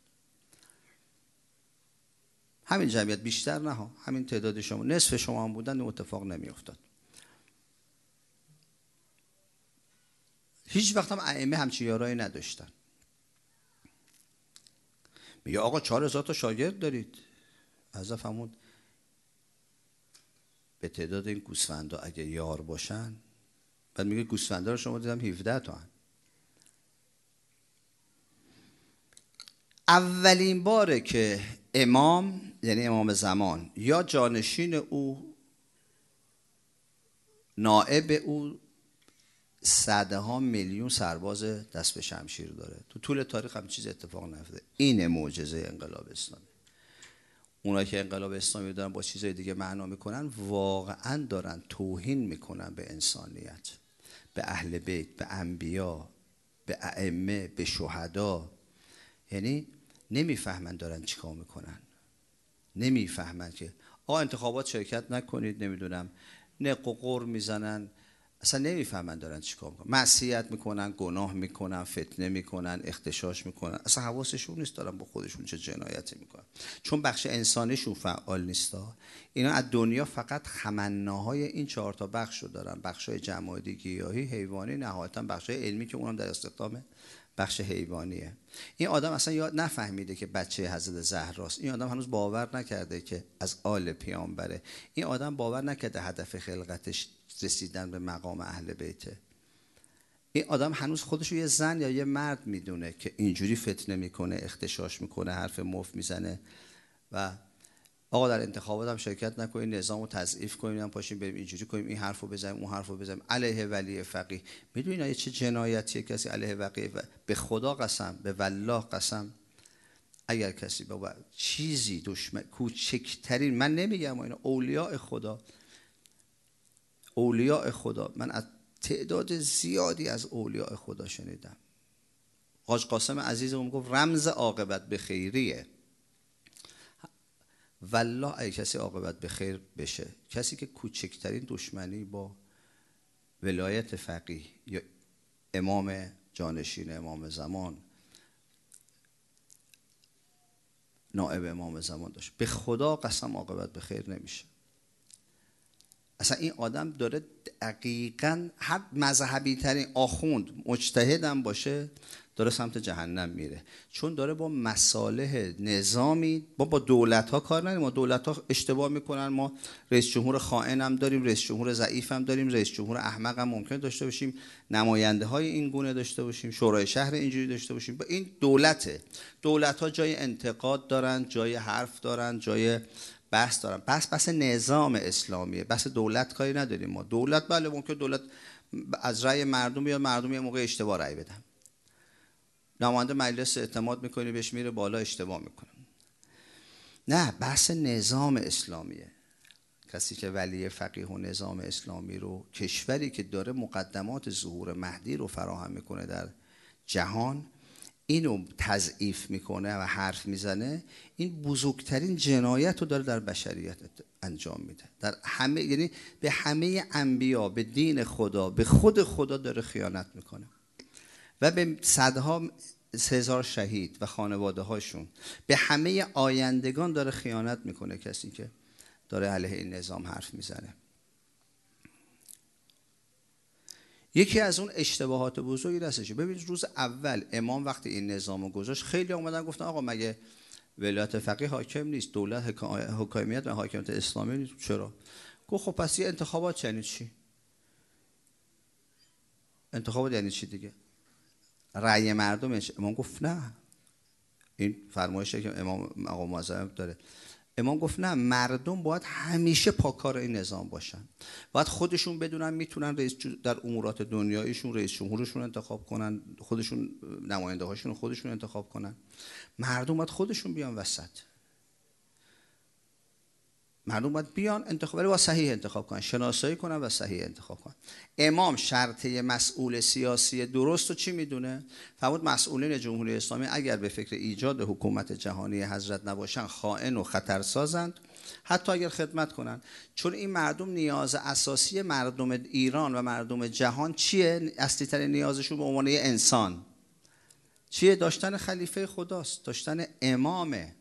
همین جمعیت، بیشتر نه ها، همین تعداد شما، نصف شما هم بودن، اتفاق نمی‌افتاد. هیچ وقت هم ائمه همچین یارایی نداشتن. میگه آقا چهار هزار تا شاگرد دارید. حضرت فرمود به تعداد این گوسفندا اگه یار باشن، بعد میگه گوسفندا رو شما دیدم هفده تا هن. اولین باره که امام، یعنی امام زمان یا جانشین او، نائب او، صدها میلیون سرباز دست به شمشیر داره. تو طول تاریخ هم چیز اتفاق نیفتاده. این معجزه انقلاب اسلامی. اونایی که انقلاب اسلامی دارن با چیزای دیگه معنا میکنن، واقعا دارن توهین میکنن به انسانیت، به اهل بیت، به انبیا، به ائمه، به شهدا. یعنی نمیفهمن دارن چیکار میکنن، نمیفهمن که آقا انتخابات شرکت نکنید، نمیدونم نق و قر میزنن، اصلا نمیفهمن دارن چیکار میکنن، معصیت میکنن، گناه میکنن، فتنه میکنن، اختشاش میکنن، اصلا حواسشون نیست دارن با خودشون چه جنایتی میکنن، چون بخش انسانیشون فعال نیستا. اینا از دنیا فقط تمناهای این چهار تا بخش رو دارن، بخشای جمادی، گیاهی، حیوانی، نهایتا بخشای علمی که اونم در استخدام بخش حیوانیه. این آدم اصلا یاد نفهمیده که بچه حضرت زهراست. این آدم هنوز باور نکرده که از آل پیامبره. این آدم باور نکرده هدف خلقتش رسیدن به مقام اهل بیته. این آدم هنوز خودشو یه زن یا یه مرد میدونه که اینجوری فتنه میکنه، اختشاش میکنه، حرف مفت میزنه و آقا در انتخابات هم شرکت نکنید، نظامو تضعیف کنید، هم پاشیم بریم اینجوری کنیم، این حرفو بزنیم، اون حرفو بزنیم علیه ولی فقیه. میدونید اینا چه جنایتیه؟ کسی علیه وقیه و... به خدا قسم، به والله قسم، اگر کسی با چیزی دشمن کوچکترین، من نمیگم اینا اولیاء خدا، اولیاء خدا، من از تعداد زیادی از اولیاء خدا شنیدم. حاج قاسم عزیزم گفت رمز عاقبت به خیریه. والله ای کسی عاقبت به خیر بشه، کسی که کوچکترین دشمنی با ولایت فقیه یا امام جانشین امام زمان، نائب امام زمان داشت، به خدا قسم عاقبت به خیر نمیشه. اصلا این آدم داره دقیقاً هر مذهبی ترین آخوند مجتهدم باشه داره سمت جهنم میره، چون داره با مصالح نظامی، با با دولت ها کار نداریم. ما دولت ها اشتباه میکنن، ما رئیس جمهور خائن هم داریم، رئیس جمهور ضعیف هم داریم، رئیس جمهور احمق هم ممکن داشته باشیم، نماینده های این گونه داشته باشیم، شورای شهر اینجوری داشته باشیم. با این دولته، دولت ها جای انتقاد دارن، جای حرف دارن، جای بحث دارن. بحث بحث نظام اسلامیه، بحث دولت کاری نداریم ما. دولت بله ممکن دولت از رأی مردم یا مردم یه موقع اشتباه رأی بدن، نماینده مجلس اعتماد میکنی بهش میره بالا اشتباه میکنه. نه، بحث نظام اسلامیه. کسی که ولی فقیه و نظام اسلامی رو، کشوری که داره مقدمات ظهور مهدی رو فراهم میکنه در جهان، اینو تضعیف میکنه و حرف میزنه، این بزرگترین جنایت رو داره در بشریت انجام میده. در همه، یعنی به همه انبیا، به دین خدا، به خود خدا داره خیانت میکنه و به صدها هزار شهید و خانواده هاشون، به همه آیندگان داره خیانت میکنه کسی که داره علیه این نظام حرف میزنه. یکی از اون اشتباهات بزرگی دستشه. ببینید روز اول امام وقتی این نظامو گذاشت، خیلی اومدن گفتن آقا مگه ولایت فقیه حاکم نیست، دولت حکایمیت و حاکمیت اسلامی نیست؟ چرا؟ گفت خب پس یه انتخابات یعنی چی؟ انتخابات یعنی چی دیگه؟ رأی مردم. امام گفت نه، این فرمایشه که امام مقام معظم داره. امام گفت نه، مردم باید همیشه پاکار این نظام باشن، باید خودشون بدونن میتونن رئیس در امورات دنیایشون رئیس جمهورشون انتخاب کنن، خودشون نماینده هاشون خودشون انتخاب کنن. مردم باید خودشون بیان وسط، مردم باید بیان انتخاب، ولی باید صحیح انتخاب کنن، شناسایی کنن و صحیح انتخاب کنن. امام شرطه مسئول سیاسی درست رو چی میدونه؟ فرمود مسئولین جمهوری اسلامی اگر به فکر ایجاد حکومت جهانی حضرت نباشن خائن و خطرسازند، حتی اگر خدمت کنن. چون این مردم نیاز اساسی مردم ایران و مردم جهان چیه؟ اصلی ترین نیازشون به عنوان انسان چیه؟ داشتن خلیفه خداست، داشتن امامه،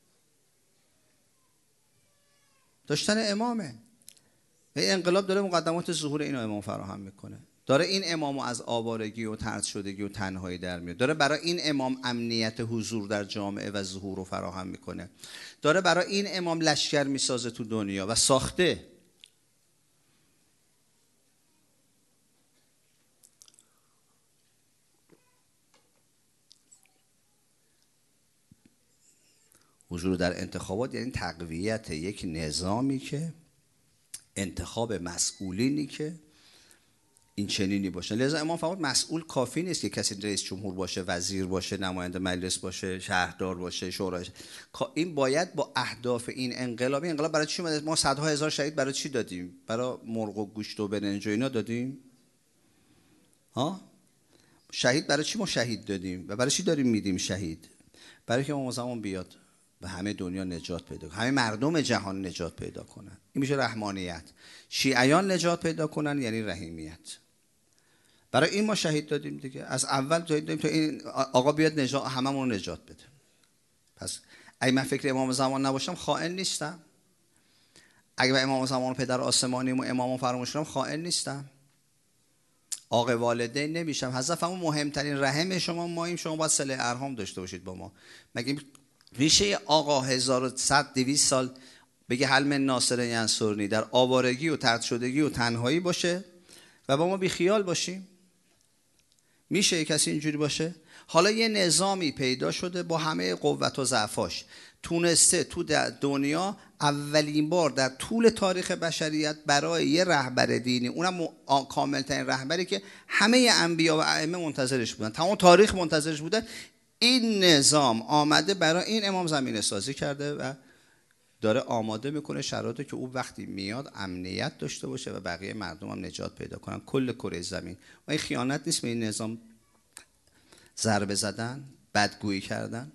داشتن امامه. و انقلاب داره مقدمات ظهور اینو امام فراهم میکنه، داره این امامو از آوارگی و طرد شدگی و تنهایی در میاره، داره برای این امام امنیت حضور در جامعه و ظهور رو فراهم میکنه، داره برای این امام لشکر میسازه تو دنیا و ساخته. حضور در انتخابات یعنی تقویت یک نظامی که انتخاب مسئولینی که این چنینی باشه. لذا امام فرمود مسئول کافی نیست که کسی رئیس جمهور باشه، وزیر باشه، نماینده مجلس باشه، شهردار باشه، شورای. این باید با اهداف این انقلاب، این انقلاب برای چی اومده؟ ما صدها هزار شهید برای چی دادیم؟ برای مرغ و گوشت و برنج و اینا دادیم؟ ها؟ شهید برای چی ما شهید دادیم و برای چی داریم میدیم شهید؟ برای که امام زمان بیاد و همه دنیا نجات پیدا کنن، همه مردم جهان نجات پیدا کنن. این میشه رحمانیت. شیعیان نجات پیدا کنن یعنی رحیمیت. برای این ما شهید دادیم دیگه، از اول شهید دادیم تا این آقا بیاد نجات هممون رو نجات بده. پس اگه من فکر امام زمان نباشم خائن نیستم، اگه به امام زمان پدر آسمانیم و امامو فراموش کنم خائن نیستم، عاق والدین نمیشم. حضرت فرمود مهمترین رحم شما ماییم، شما باید صله ارحام داشته باشید با ما. مگه ریشه آقا هزار و صد دویست سال بگه حل من ناصر ینصرنی در آوارگی و طرد شدگی و تنهایی باشه و با ما بی خیال باشیم؟ میشه یک کسی اینجوری باشه؟ حالا یه نظامی پیدا شده با همه قوت و ضعفاش تونسته تو دنیا اولین بار در طول تاریخ بشریت برای یه رهبر دینی، اونم کاملترین رهبری که همه انبیا و ائمه منتظرش بودن، تمام تاریخ منتظرش بودن، این نظام آمده برای این امام زمینه سازی کرده و داره آماده میکنه شرایطی که او وقتی میاد امنیت داشته باشه و بقیه مردم هم نجات پیدا کنن، کل کره زمین. و این خیانت نیست به این نظام ضربه زدن، بدگویی کردن؟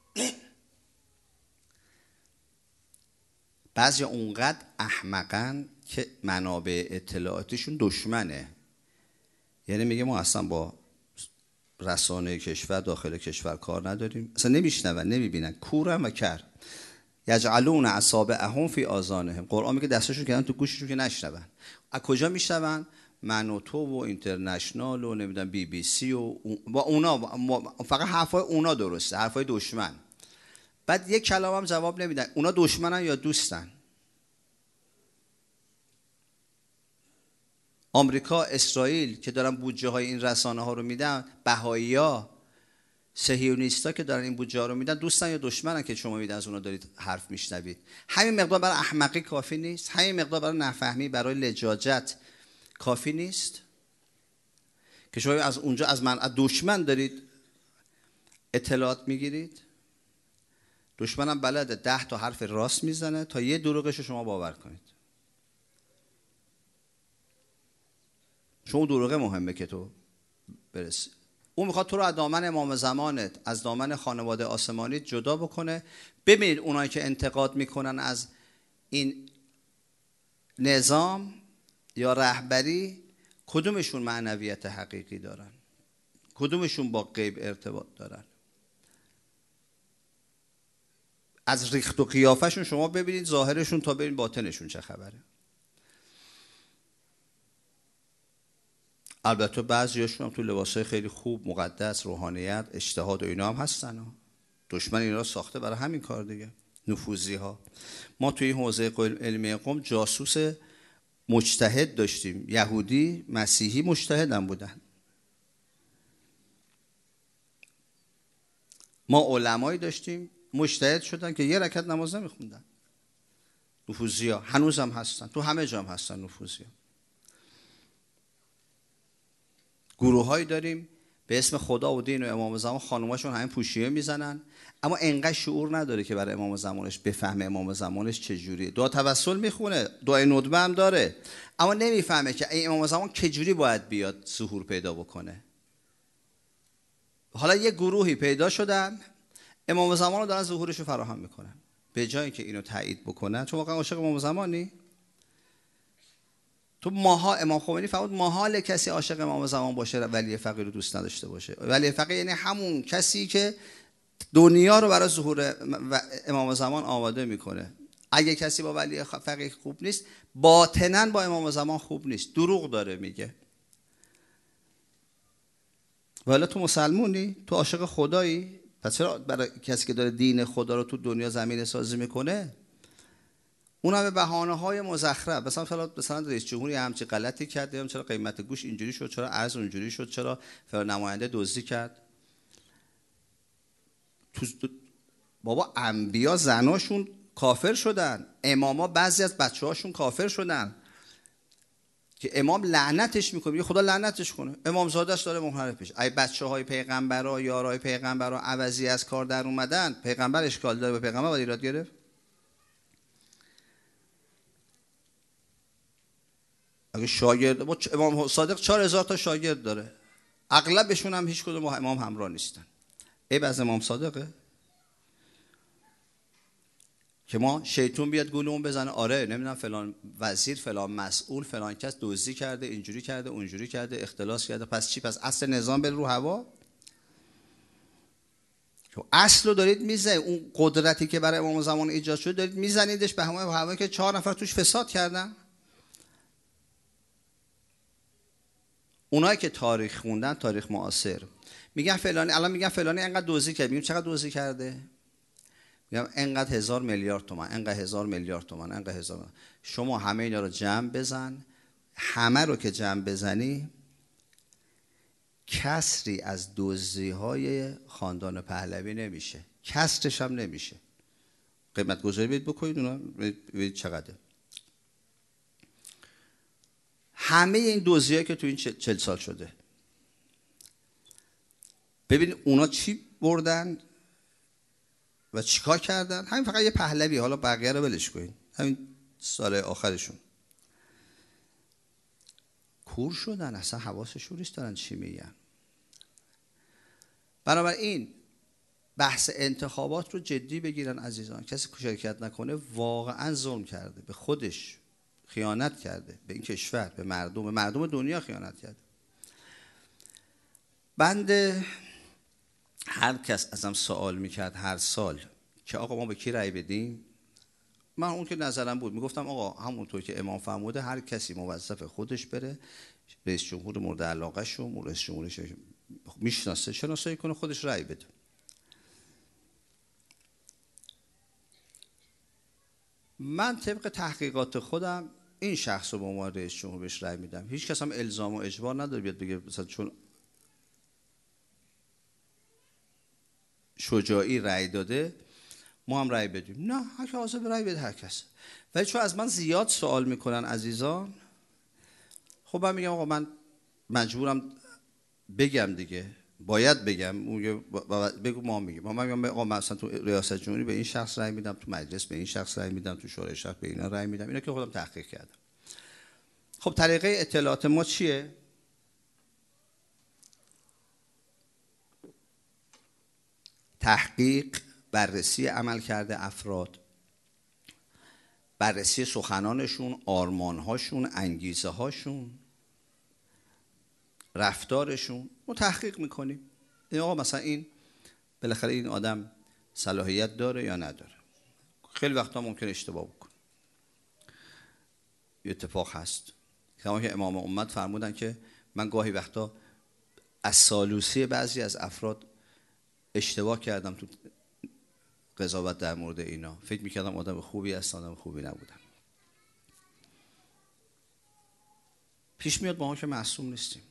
بعضی اونقدر احمقن که منابع اطلاعاتیشون دشمنه، یعنی میگه ما اصلا با رسانه کشور داخل کشور کار نداریم، اصلا نمیشنون نمیبینن، کورن و کر. یجعلون اصابعهم فی آذانهم، قرآن میگه دستشون کردن تو گوششون که نشنون. از کجا میشنون؟ من و تو و اینترنشنال و نمیدونم بی بی سی و با اونا، فقط حرفای اونا درسته، حرفای دشمن. بعد یک کلام هم جواب نمیدن. اونا دشمنن یا دوستن؟ آمریکا، اسرائیل که دارن بودجه های این رسانه ها رو میدن، بهایی‌ها، صهیونیستا که دارن این بودجه ها رو میدن، دوستن یا دشمنن که شما میدن از اونا دارید حرف میشنوید؟ همین مقدار برای احمقی کافی نیست؟ همین مقدار برای نفهمی، برای لجاجت کافی نیست که شما از اونجا از من از دشمن دارید اطلاعات میگیرید؟ دشمنم بلده ده تا حرف راست میزنه تا یه دروغش شما باور کنید. شما دروغه مهمه که تو برسی. اون میخواد تو رو از دامن امام زمانت، از دامن خانواده آسمانیت جدا بکنه. ببینید اونایی که انتقاد میکنن از این نظام یا رهبری، کدومشون معنویت حقیقی دارن؟ کدومشون با غیب ارتباط دارن؟ از ریخت و قیافشون شما ببینید ظاهرشون تا ببینید باطنشون چه خبره. البته بعضیاشون هم تو لباسای خیلی خوب، مقدس، روحانیت، اجتهاد و اینا هم هستن. دشمن اینا رو ساخته برای همین کار دیگه، نفوذی ها. ما توی حوزه علمی قم جاسوس مجتهد داشتیم، یهودی مسیحی مجتهد هم بودن. ما علمایی داشتیم مجتهد شدن که یه رکعت نماز نمیخوندن. نفوذی ها هنوز هم هستن، تو همه جا هم هستن نفوذی ها. گروه هایی داریم به اسم خدا و دین و امام زمان، خانوماشون همین پوشیه میزنن، اما انقدر شعور نداره که برای امام زمانش بفهمه امام زمانش چجوریه. دعا توسل میخونه، دعای ندبه هم داره، اما نمیفهمه که این امام زمان چجوری باید بیاد ظهور پیدا بکنه. حالا یه گروهی پیدا شدن امام زمان رو دارن ظهورش رو فراهم میکنن، به جای که اینو تایید بکنن. چون واقعا عاشق امام زمانی؟ تو ماها امام خمینی فرمود محال کسی عاشق امام زمان باشه ولی فقیه رو دوست نداشته باشه. ولی فقیه یعنی همون کسی که دنیا رو برای ظهور امام زمان آماده میکنه. اگه کسی با ولی فقیه خوب نیست، باطناً با امام زمان خوب نیست، دروغ داره میگه. ولی تو مسلمونی؟ تو عاشق خدایی؟ پس چرا برای کسی که داره دین خدا رو تو دنیا زمینه سازی میکنه اونم به بهانه‌های مزخرف، مثلا مثلا مثلا رئیس جمهوری همچین غلطی کرد، یا چرا قیمت گوش اینجوری شد، چرا ارز اونجوری شد، چرا فلان نماینده دزدی کرد. تو بابا انبیا زناشون کافر شدن، اماما بعضی از بچه‌هاشون کافر شدن که امام لعنتش میکنه، میگه خدا لعنتش کنه، امام زاده‌اش داره منحرف میشه. ای بچه‌های پیغمبرا، یارای پیغمبرا عوضی از کار در اومدن، پیغمبر اشکال داره، به پیغمبر باید ایراد گرفت. اگه شاگرد امام صادق چهار هزار تا شاگرد داره، اغلبشون هم هیچ کدوم با امام همراه نیستن. عیب از امام صادقه که ما شیطون بیاد گولمون بزنه آره نمیدونم فلان وزیر فلان مسئول فلان کس دزدی کرده، اینجوری کرده، اونجوری کرده، اختلاس کرده. پس چی؟ پس اصل نظام بره رو هوا. چون اصل رو دارید میزنید، اون قدرتی که برای امام زمان ایجاد شده دارید میزنیدش به همه هوا که چهار نفر توش فساد کردن. اونایی که تاریخ خوندن، تاریخ معاصر، میگن فلانی، الان میگن فلانی انقدر دزدی کرده، میگم چقدر دزدی کرده؟ میگم انقدر هزار میلیارد تومان، انقدر هزار میلیارد تومان، انقدر هزار میلیارد. شما همه اینا رو جمع بزن، همه رو که جمع بزنی کسری از دزدی‌های خاندان پهلوی نمیشه، کسرش هم نمیشه. قیمت گذاری بید بکنید اونا بید چقدره. همه این دزدی‌ها که تو این چل سال شده، ببین اونا چی بردن و چیکار کردن. همین فقط یه پهلوی، حالا بقیه رو ولش کنین، همین سال آخرشون کور شدن، اصلا حواسشون نیست دارن چی میگن. بنابراین بحث انتخابات رو جدی بگیرن عزیزان. کسی که شرکت نکنه واقعا ظلم کرده، به خودش خیانت کرده، به این کشور، به مردم، به مردم دنیا خیانت کرده. بنده هر کس ازم سوال میکرد هر سال که آقا ما به کی رأی بدیم، من اون که نظرم بود میگفتم آقا همونطور که امام فرموده هر کسی موظف خودش بره رئیس جمهور مورد علاقه شو، رئیس جمهورش میشناسه شناسایی کنه، خودش رأی بده. من طبق تحقیقات خودم این شخص رو به عنوان رئیس جمهور بهش رأی میدم. هیچ کس هم الزام و اجبار نداره بیاد بگه مثلا چون شجاعی رأی داده ما هم رأی بدیم. نه، هر کی حاضر به رأی بده هر کس. ولی چون از من زیاد سوال میکنن عزیزان، خب من میگم آقا من مجبورم بگم دیگه، باید بگم. بگو ما میگیم، ما میگم آقا من مثلا تو ریاست جمهوری به این شخص رأی میدم، تو مجلس به این شخص رأی میدم، تو شورای شهر به اینا رأی میدم. اینا که خودم تحقیق کردم. خب طریقه اطلاعات ما چیه؟ تحقیق، بررسی عمل کرده افراد، بررسی سخنانشون، آرمانهاشون، انگیزه هاشون، رفتارشون، ما تحقیق میکنیم. این آقا مثلا این بالاخره این آدم صلاحیت داره یا نداره. خیلی وقتا ممکن اشتباه بکنه، یه اتفاق هست. کما که امام امت فرمودن که من گاهی وقتا از سالوسی بعضی از افراد اشتباه کردم تو قضاوت در مورد اینا، فکر میکردم آدم خوبی هست، آدم خوبی نبودم. پیش میاد ما که معصوم نیستیم.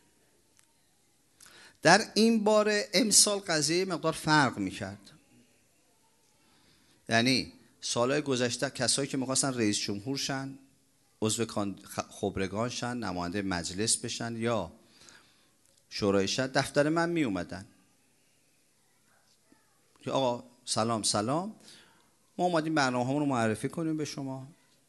در این باره امسال قضیه مقدار فرق میکرد. یعنی سالهای گذشته کسایی که میخواستن رئیس جمهور شن، عضو خبرگان شن، نماینده مجلس بشن یا شورای شهر، دفتر من می اومدن که آقا سلام سلام، ما اومدیم برنامه‌هامون رو معرفی کنیم به شما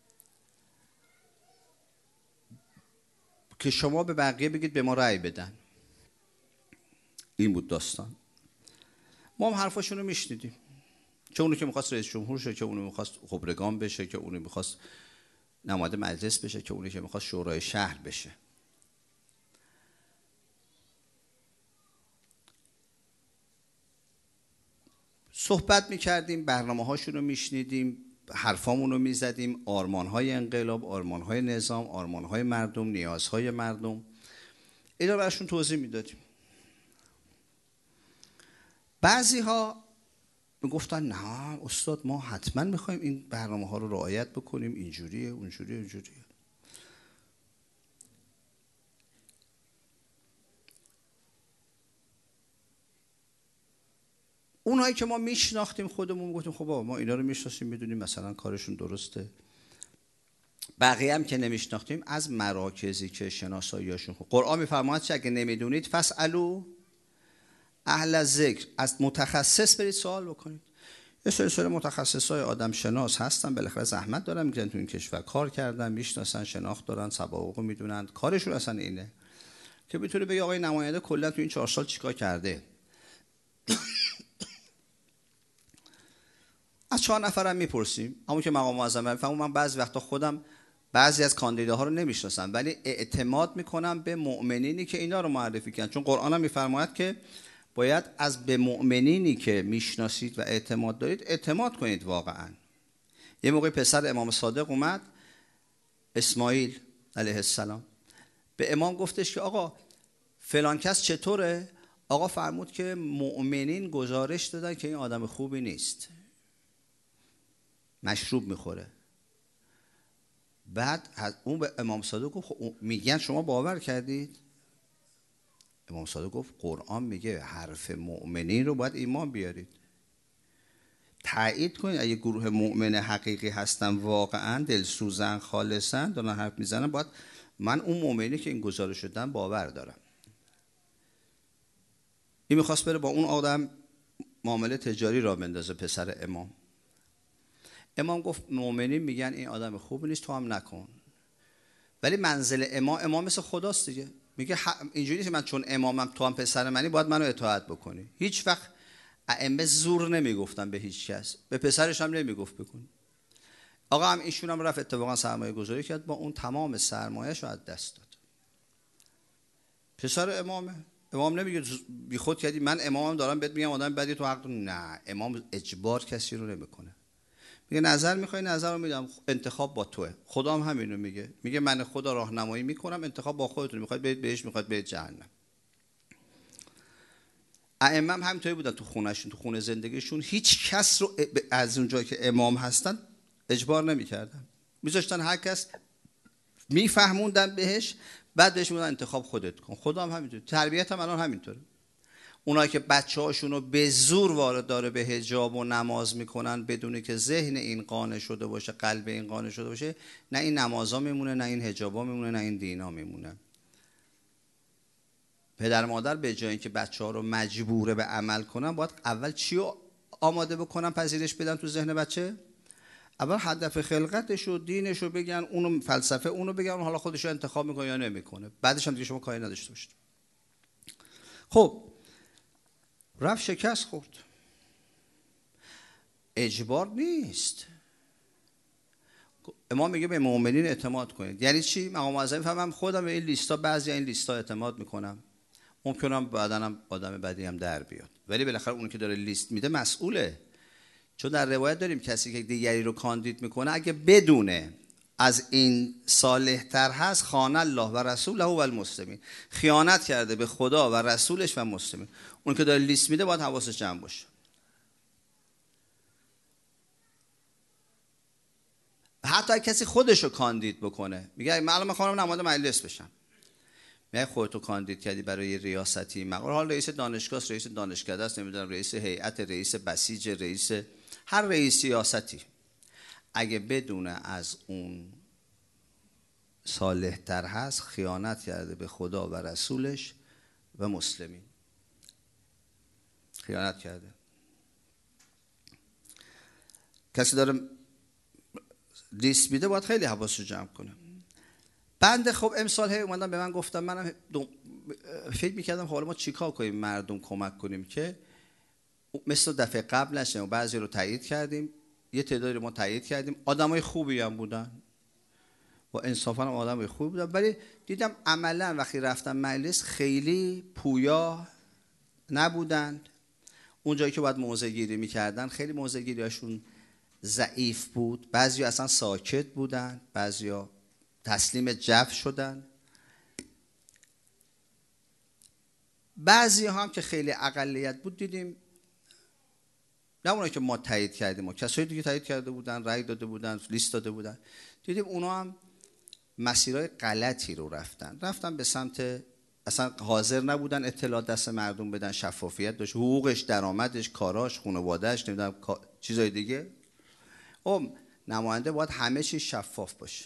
که شما به بقیه بگید به ما رأی بدن. این بود داستان. ما هم حرفاشون رو میشنیدیم، چه اونو که میخواست رئیس جمهور شه، که اونو میخواست خبرگان بشه، که اونو میخواست نماینده مجلس بشه، که اونو که میخواست شورای شهر بشه. صحبت میکردیم، برنامه هاشون رو میشنیدیم، حرفامون رو میزدیم، آرمان های انقلاب، آرمان های نظام، آرمان های مردم، نیازهای مردم، اینا رو براشون توضیح میدادیم. بعضی ها میگفتن نه استاد ما حتما میخوایم این برنامه ها رو رعایت بکنیم، اینجوریه اونجوریه اونجوریه. اونایی که ما میشناختیم خودمون گفتیم خب بابا ما اینا رو میشناسیم، میدونیم مثلا کارشون درسته. بقیه هم که نمیشناختیم از مراکزی که شناساییاشون خوب، قرآن میفرماید که اگه نمیدونید فاسالو اهل ذکر، از متخصص برید سوال بکنید. یه سلسله متخصصای آدم شناس هستن، بالاخره زحمت دارن میگن تو این کشور کار کردن، میشناسن، شناخت دارن، سوابق میدونن، کارشون اصلا اینه که بتونه بگه آقای نماینده کلا تو این چهار سال چیکار کرده. از چهار نفرم میپرسیم، همون که مقام معظم میفهمم. من بعضی وقتا خودم بعضی از کاندیداها رو نمیشناسم ولی اعتماد میکنم به مؤمنینی که اینا رو معرفی کردن، چون قرآن هم میفرماید که باید از به مؤمنینی که میشناسید و اعتماد دارید اعتماد کنید. واقعا یه موقع پسر امام صادق اومد، اسماعیل علیه السلام، به امام گفتش که آقا فلان کس چطوره؟ آقا فرمود که مؤمنین گزارش دادن که این آدم خوبی نیست، مشروب میخوره. بعد اون به امام صادق گفت میگن شما باور کردید؟ امام صادق گفت قرآن میگه حرف مؤمنین رو باید ایمان بیارید، تایید کنید. اگه گروه مؤمن حقیقی هستن، واقعا دلسوزن، خالصن، دارن حرف میزنن، باید من اون مؤمنی که این گزارش شدن باور دارم. این میخواست بره با اون آدم معامله تجاری را بندازه، پسر امام. امام گفت مؤمنین میگن این آدم خوبی نیست، تو هم نکن. ولی منزل امام، امام مثل خداست دیگه، میگه اینجوری نیست من چون امامم تو هم پسر منی باید منو اطاعت بکنی. هیچ وقت ائمه زور نمیگفتن به هیچ کس، به پسرش هم نمیگفت بکن. آقا هم ایشون هم رفت اتفاقا سرمایه گذاری کرد، با اون تمام سرمایه‌اش رو از دست داد. پسر امامه، امام نمیگه بی خود کردی، من امامم دارم بهت میگم آدم بدی تو حق. نه، امام اجبار کسی رو نمیکنه. میگه نظر میخوای نظر رو میدم، انتخاب با توه. خدا هم همینو میگه، میگه من خدا راهنمایی میکنم، انتخاب با خودتون، میخواید برید بهش، میخواید برید جهنم. ائمه هم همینطوری بودن تو خونهشون، تو خونه زندگیشون هیچ کس رو از اونجایی که امام هستن اجبار نمیکردن، میذاشتن هر کس میفهموندن بهش، بعد بهش میگن انتخاب خودت کن. خدا هم همینطوره، تربیت هم الان همینطوره. اونایی که بچه‌هاشون رو به زور وارد داره به حجاب و نماز میکنن بدون که ذهن این قانع شده باشه، قلب این قانع شده باشه، نه این نمازا میمونه، نه این حجابا میمونه، نه این دینا میمونه. پدر مادر به جای اینکه بچه‌ها رو مجبوره به عمل کنن، باید اول چی رو آماده بکنن پذیرش بدن تو ذهن بچه؟ اول هدف خلقتش و دینش رو بگن، اونو فلسفه اونو بگن، حالا خودش رو انتخاب میکنه یا نمیکنه، بعدش هم دیگه شما کاری نداشته باشید. خب رفت شکست خورد. اجبار نیست. امام میگه به مؤمنین اعتماد کنید. یعنی چی؟ مقام معظم فهمم خودم به این لیستا، بعضی این لیستا اعتماد میکنم، ممکنم بعداً آدم بدی هم در بیاد، ولی بالاخره اون که داره لیست میده مسئوله. چون در روایت داریم کسی که دیگری رو کاندید میکنه اگه بدونه از این صالح تر هست، خان الله و رسوله و المسلمین، خیانت کرده به خدا و رسولش و مسلمین. اون که داره لیست میده باید حواسش جمع باشه. حتی اگه کسی خودش رو کاندید بکنه، میگه من الان میخوام نماینده مجلس بشم، میگه خودتو کاندید کردی برای ریاستی مقام، حالا رئیس دانشگاه است، رئیس دانشکده است، نمیدونم رئیس هیئت، رئیس بسیج، رئیس هر رئیس سیاستی، اگه بدونه از اون صالح تر هست خیانت کرده به خدا و رسولش و مسلمین. خیانت کرده. کسی داره لیست میده باید خیلی حواسش جمع کنه. بنده خب امسال هی اومدم به من گفتم، منم فکر میکردم حالا ما چیکار کنیم مردم کمک کنیم که مثل دفعه قبل نشه. و بعضی رو تایید کردیم، یه تعدادی رو ما تایید کردیم، آدمای خوبی هم بودن و انصافا هم آدمای خوبی بودن، ولی دیدم عملا وقتی رفتم مجلس خیلی پویا نبودند. اونجایی که باید موضع گیری میکردن خیلی موضع گیریاشون ضعیف بود. بعضی اصلا ساکت بودن، بعضی تسلیم جو شدن، بعضی هم که خیلی اقلیت بود دیدیم، نه اونایی که ما تایید کردیم، ما کسایی دیگه تایید کرده بودن، رأی داده بودن، لیست داده بودن، دیدیم اونا هم مسیرهای غلطی رو رفتن رفتن به سمت، اصلا حاضر نبودن اطلاع دست مردم بدن، شفافیت داشت، حقوقش، درآمدش، کاراش، خانواده‌اش، نمیدونم چیزای دیگه. اون نماینده باید همه چیز شفاف باشه.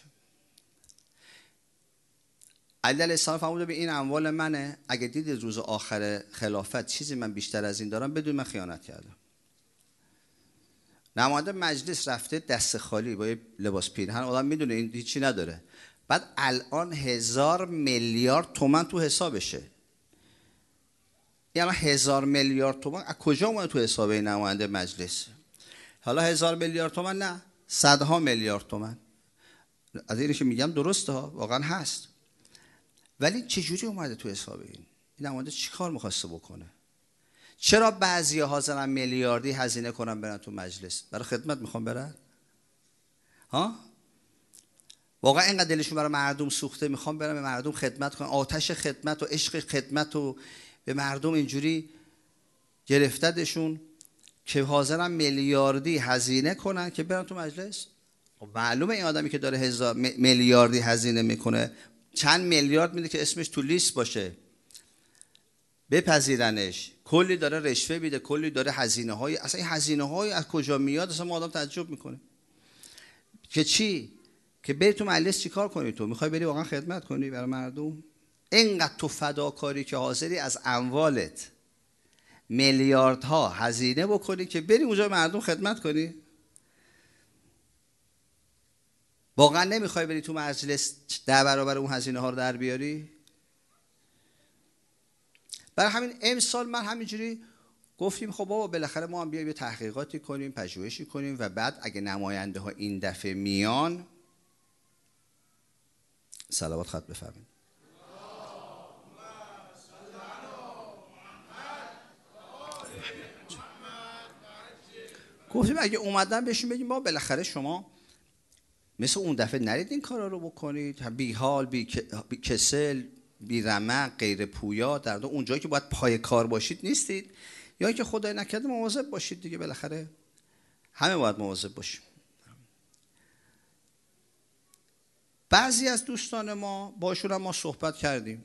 علی علیه السلام فرموده به این اموال منه، اگه دیدید روز آخر خلافت چیزی من بیشتر از این دارم بدون من خیانت کردم. نماینده مجلس رفته دست خالی با یه لباس پیرهن، آدم میدونه این هیچی نداره. بعد الان هزار میلیارد تومان تو حسابشه. یعنی هزار میلیارد تومان از کجا اومده تو حساب نماینده مجلس؟ حالا هزار میلیارد تومان نه، صدها میلیارد تومان. از اینی که میگم درسته ها، واقعا هست. ولی چجوری اومده تو حساب این؟ این نماینده چی کار میخواسته بکنه؟ چرا بعضی حاضرن میلیاردی هزینه کنن برن تو مجلس؟ برای خدمت میخوان برن؟ ها؟ واقعا اینقدر دلشون برای مردم سوخته میخوان برن به مردم خدمت کنن؟ آتش خدمت و عشق خدمت و به مردم اینجوری گرفتدشون که حاضرن میلیاردی هزینه کنن که برن تو مجلس؟ معلومه این آدمی که داره هزار میلیاردی هزینه میکنه چند میلیارد میده که اسمش تو لیست باشه، بپذیرنش، کلی داره رشوه میده، کلی داره هزینه های، اصلا این هزینه های از کجا میاد؟ اصلا ما آدم تعجب میکنه که چی؟ که بری تو مجلس چیکار کنی؟ تو میخوای بری واقعا خدمت کنی برای مردم؟ اینقدر تو فداکاری که حاضری از اموالت میلیاردها هزینه بکنی که بری اونجا مردم خدمت کنی؟ واقعا نمیخوای بری تو مجلس ده برابر اون هزینه ها رو در بیاری؟ برای همین امسال من همینجوری گفتیم خب بابا بالاخره ما هم بیایم یه تحقیقاتی کنیم، پژوهشی کنیم و بعد اگه نماینده ها این دفعه میان، صلوات خط بفرمایید. گفتیم اگه اومدن بهشون بگیم ما بالاخره شما مثل اون دفعه نرید این کارا رو بکنید، بی حال، بی کسل، بی رمق، غیر پویا، در دو اونجایی که باید پای کار باشید نیستید، یا اینکه خدای نکرده مواظب باشید دیگه، بالاخره همه باید مواظب باشیم. بعضی از دوستان ما باشون هم ما صحبت کردیم،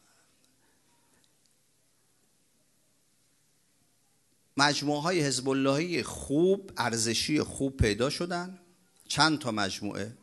مجموعه های حزب اللهی خوب، ارزشی خوب پیدا شدن، چند تا مجموعه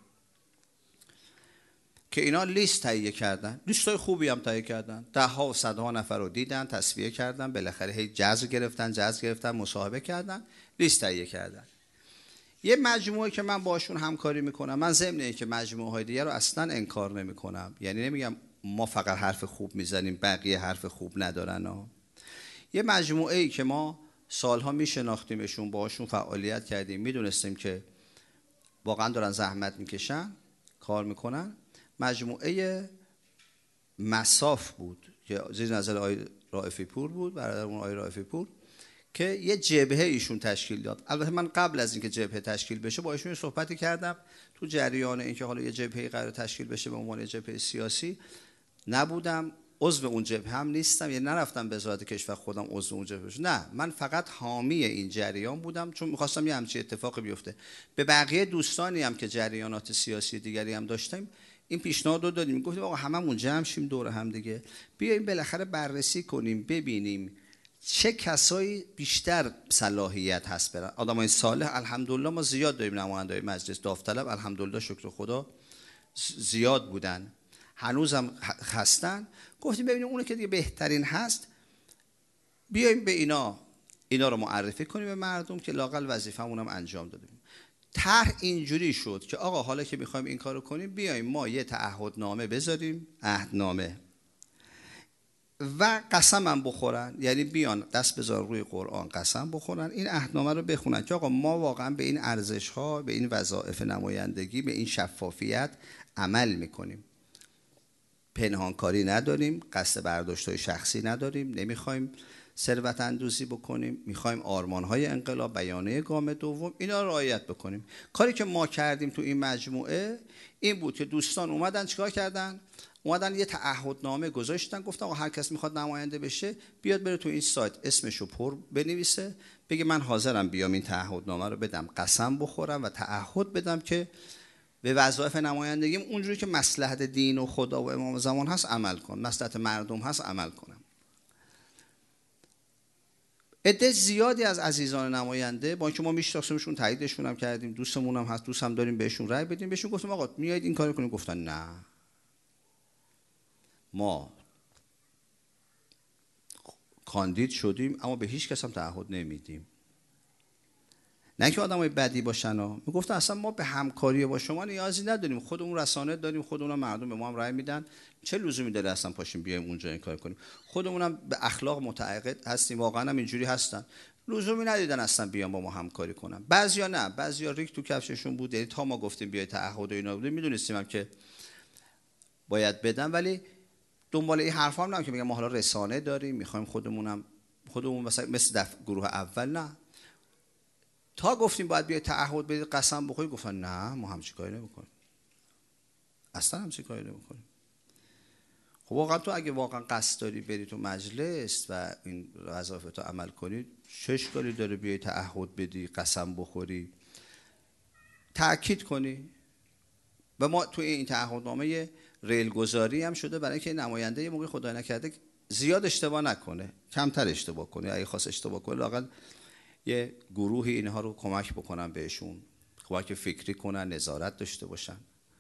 که اینا لیست تهیه کردن، لیستای خوبی هم تهیه کردن، ده ها و صدها نفر رو دیدن، تصفیه کردن، بالاخره هی جذب گرفتن جذب گرفتن مصاحبه کردن، لیست تهیه کردن. یه مجموعه که من باشون همکاری میکنم، من ضمن اینکه مجموعه های دیگه رو اصلا انکار نمیکنم، یعنی نمیگم ما فقط حرف خوب میزنیم بقیه حرف خوب ندارن ها. یه مجموعه ای که ما سالها میشناختیمشون، باهاشون فعالیت کردیم، میدونستیم که واقعا دارن زحمت میکشن، کار میکنن. مجموعه مساف بود که زیر نظر آقای رائفی پور بود، برادرمون آقای رائفی پور، که یه جبهه ایشون تشکیل داد. البته من قبل از اینکه جبهه تشکیل بشه با ایشون صحبتی کردم، تو جریان اینکه حالا یه جبهه قرار تشکیل بشه به عنوان جبهه سیاسی نبودم، عضو اون جبهه هم نیستم، یعنی نرفتم به وزارت کشور خودم عضو اون جبهه بشم، نه، من فقط حامی این جریان بودم چون می‌خواستم یه همچین اتفاقی بیفته. به بقیه دوستانی هم که جریانات سیاسی دیگری هم داشتیم این پیشنهاد رو دادیم، گفتیم آقا هممون جمع شیم دور هم دیگه، بیایم بالاخره بررسی کنیم ببینیم چه کسایی بیشتر صلاحیت هست برن. آدمای صالح الحمدلله ما زیاد داریم، نماینده‌های مجلس داوطلب الحمدلله شکر خدا زیاد بودن، هنوزم هستن. گفتیم ببینیم اونه که دیگه بهترین هست بیایم به اینا اینا رو معرفی کنیم به مردم که لااقل وظیفه‌مون هم انجام دادیم. طرح اینجوری شد که آقا حالا که میخوایم این کارو کنیم بیایم ما یه تعهدنامه بذاریم، عهدنامه، و قسم هم بخورن، یعنی بیان دست بذار روی قرآن قسم بخورن این عهدنامه رو بخونن که آقا ما واقعا به این ارزش ها، به این وظایف نمایندگی، به این شفافیت عمل میکنیم، پنهانکاری نداریم، قصد برداشت‌های شخصی نداریم، نمیخوایم ثروت اندوزی بکنیم، میخوایم آرمان‌های انقلاب، بیانیه گام دوم، اینا رو رعایت بکنیم. کاری که ما کردیم تو این مجموعه این بود که دوستان اومدن چیکار کردن؟ اومدن یه تعهدنامه گذاشتن، گفتن آقا هر کس میخواد نماینده بشه بیاد بره تو این سایت اسمشو پر بنویسه، بگه من حاضرم بیام این تعهدنامه رو بدم، قسم بخورم و تعهد بدم که به وظایف نمایندگیم اونجوری که مصلحت دین و خدا و امام زمان هست عمل کنم، مصلحت مردم هست عمل کنم. عده زیادی از عزیزان نماینده با اینکه ما میشناسیمشون، تاییدشون هم کردیم، دوستمون هم هست، دوست هم داریم بهشون رأی بدیم، بهشون گفتیم آقا میایید این کارو کنیم، گفتن نه ما کاندید شدیم اما به هیچ کس هم تعهد نمیدیم. نه که آدمای بدی باشن ها، میگفتن اصلا ما به همکاری با شما نیازی نداریم، خودمون رسانه داریم، خودمون مردم به ما هم رأی میدن، چه لزومی داره اصلا پاشیم بیایم اونجا این کار کنیم، خودمون هم به اخلاق معتقد هستیم، واقعا هم اینجوری هستن، لزومی ندیدن اصلا بیان با ما همکاری کنن. بعضیا نه، بعضیا ریک تو کفششون بود، یعنی تا ما گفتیم بیای تعهد و اینا بود میدونستیم هم که باید بدن، ولی دنبال این حرفا هم نه که میگم ما حالا رسانه داریم میخوایم خودمونم خودمون مثلا مثل گروه اول، نه، تا گفتیم باید بیاید تعهد بدید قسم بخورید گفتن نه ما همچین کاری نمی‌کنیم، اصلا همچین کاری نمی‌کنیم. خب واقعا تو اگه واقعا قصد داری بری تو مجلس و این وظایفتو عمل کنی، چه اشکالی داره بیای تعهد بدی، قسم بخوری، تأکید کنی؟ و ما توی این تعهدنامه ریل گذاری هم شده برای اینکه نماینده یه موقع خدای نکرده زیاد اشتباه نکنه، کمتر اشتباه کنه، اگه خواست اشتباه کنه لااقل یه گروهی اینها رو کمک بکنن بهشون، کمک فکری کنن، نظارت داشته باشن.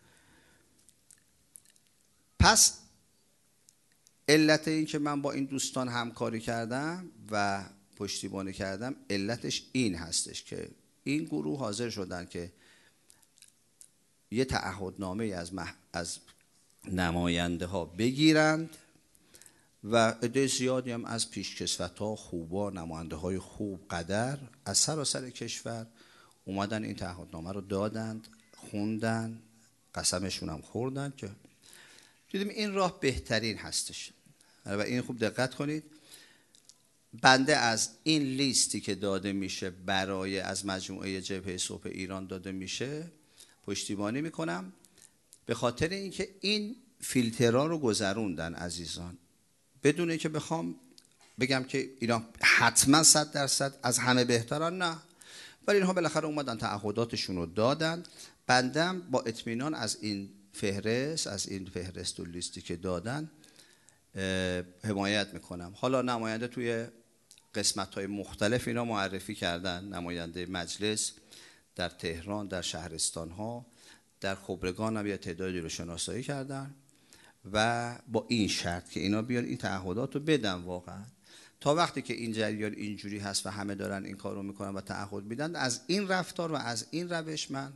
پس علت این که من با این دوستان همکاری کردم و پشتیبانی کردم علتش این هستش که این گروه حاضر شدن که یه تعهدنامه از مح... از نماینده ها بگیرند و عده زیادی هم از پیشکسوت‌ها، خوبا، نماینده های خوب قدر از سراسر کشور اومدن این تعهدنامه رو دادند، خوندن، قسمشون هم خوردن که دیدیم این راه بهترین هستش. و این خوب دقت کنید، بنده از این لیستی که داده میشه برای از مجموعه جبهه صلح ایران داده میشه پشتیبانی میکنم، به خاطر اینکه این فیلترها رو گذروندن عزیزان، بدون اینکه بخوام بگم که اینا حتما صد درصد از همه بهترن، نه، ولی اینها بالاخره اومدن تعهداتشون رو دادن. بندم با اطمینان از این فهرست از این فهرست و لیستی که دادن حمایت میکنم. حالا نماینده توی قسمت‌های مختلف اینا معرفی کردن، نماینده مجلس در تهران، در شهرستان‌ها، در خبرگان هم یه تعدادی رو شناسایی کردن و با این شرط که اینا بیان این تعهدات رو بدن. واقعا تا وقتی که این جریان اینجوری هست و همه دارن این کار رو میکنن و تعهد میدن، از این رفتار و از این روش من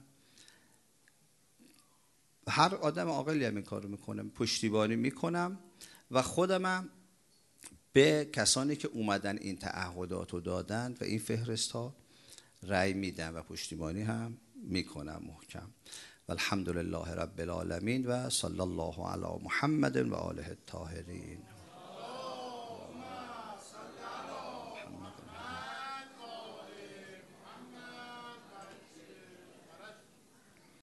هر آدم عاقلی هم این کار رو میکنم پشتیبانی میکنم و خودمم به کسانی که اومدن این تعهدات رو دادن و این فهرست ها رأی میدم و پشتیبانی هم میکنم محکم. و الحمدلله رب العالمین و صلی الله علی محمد و آله الطاهرین.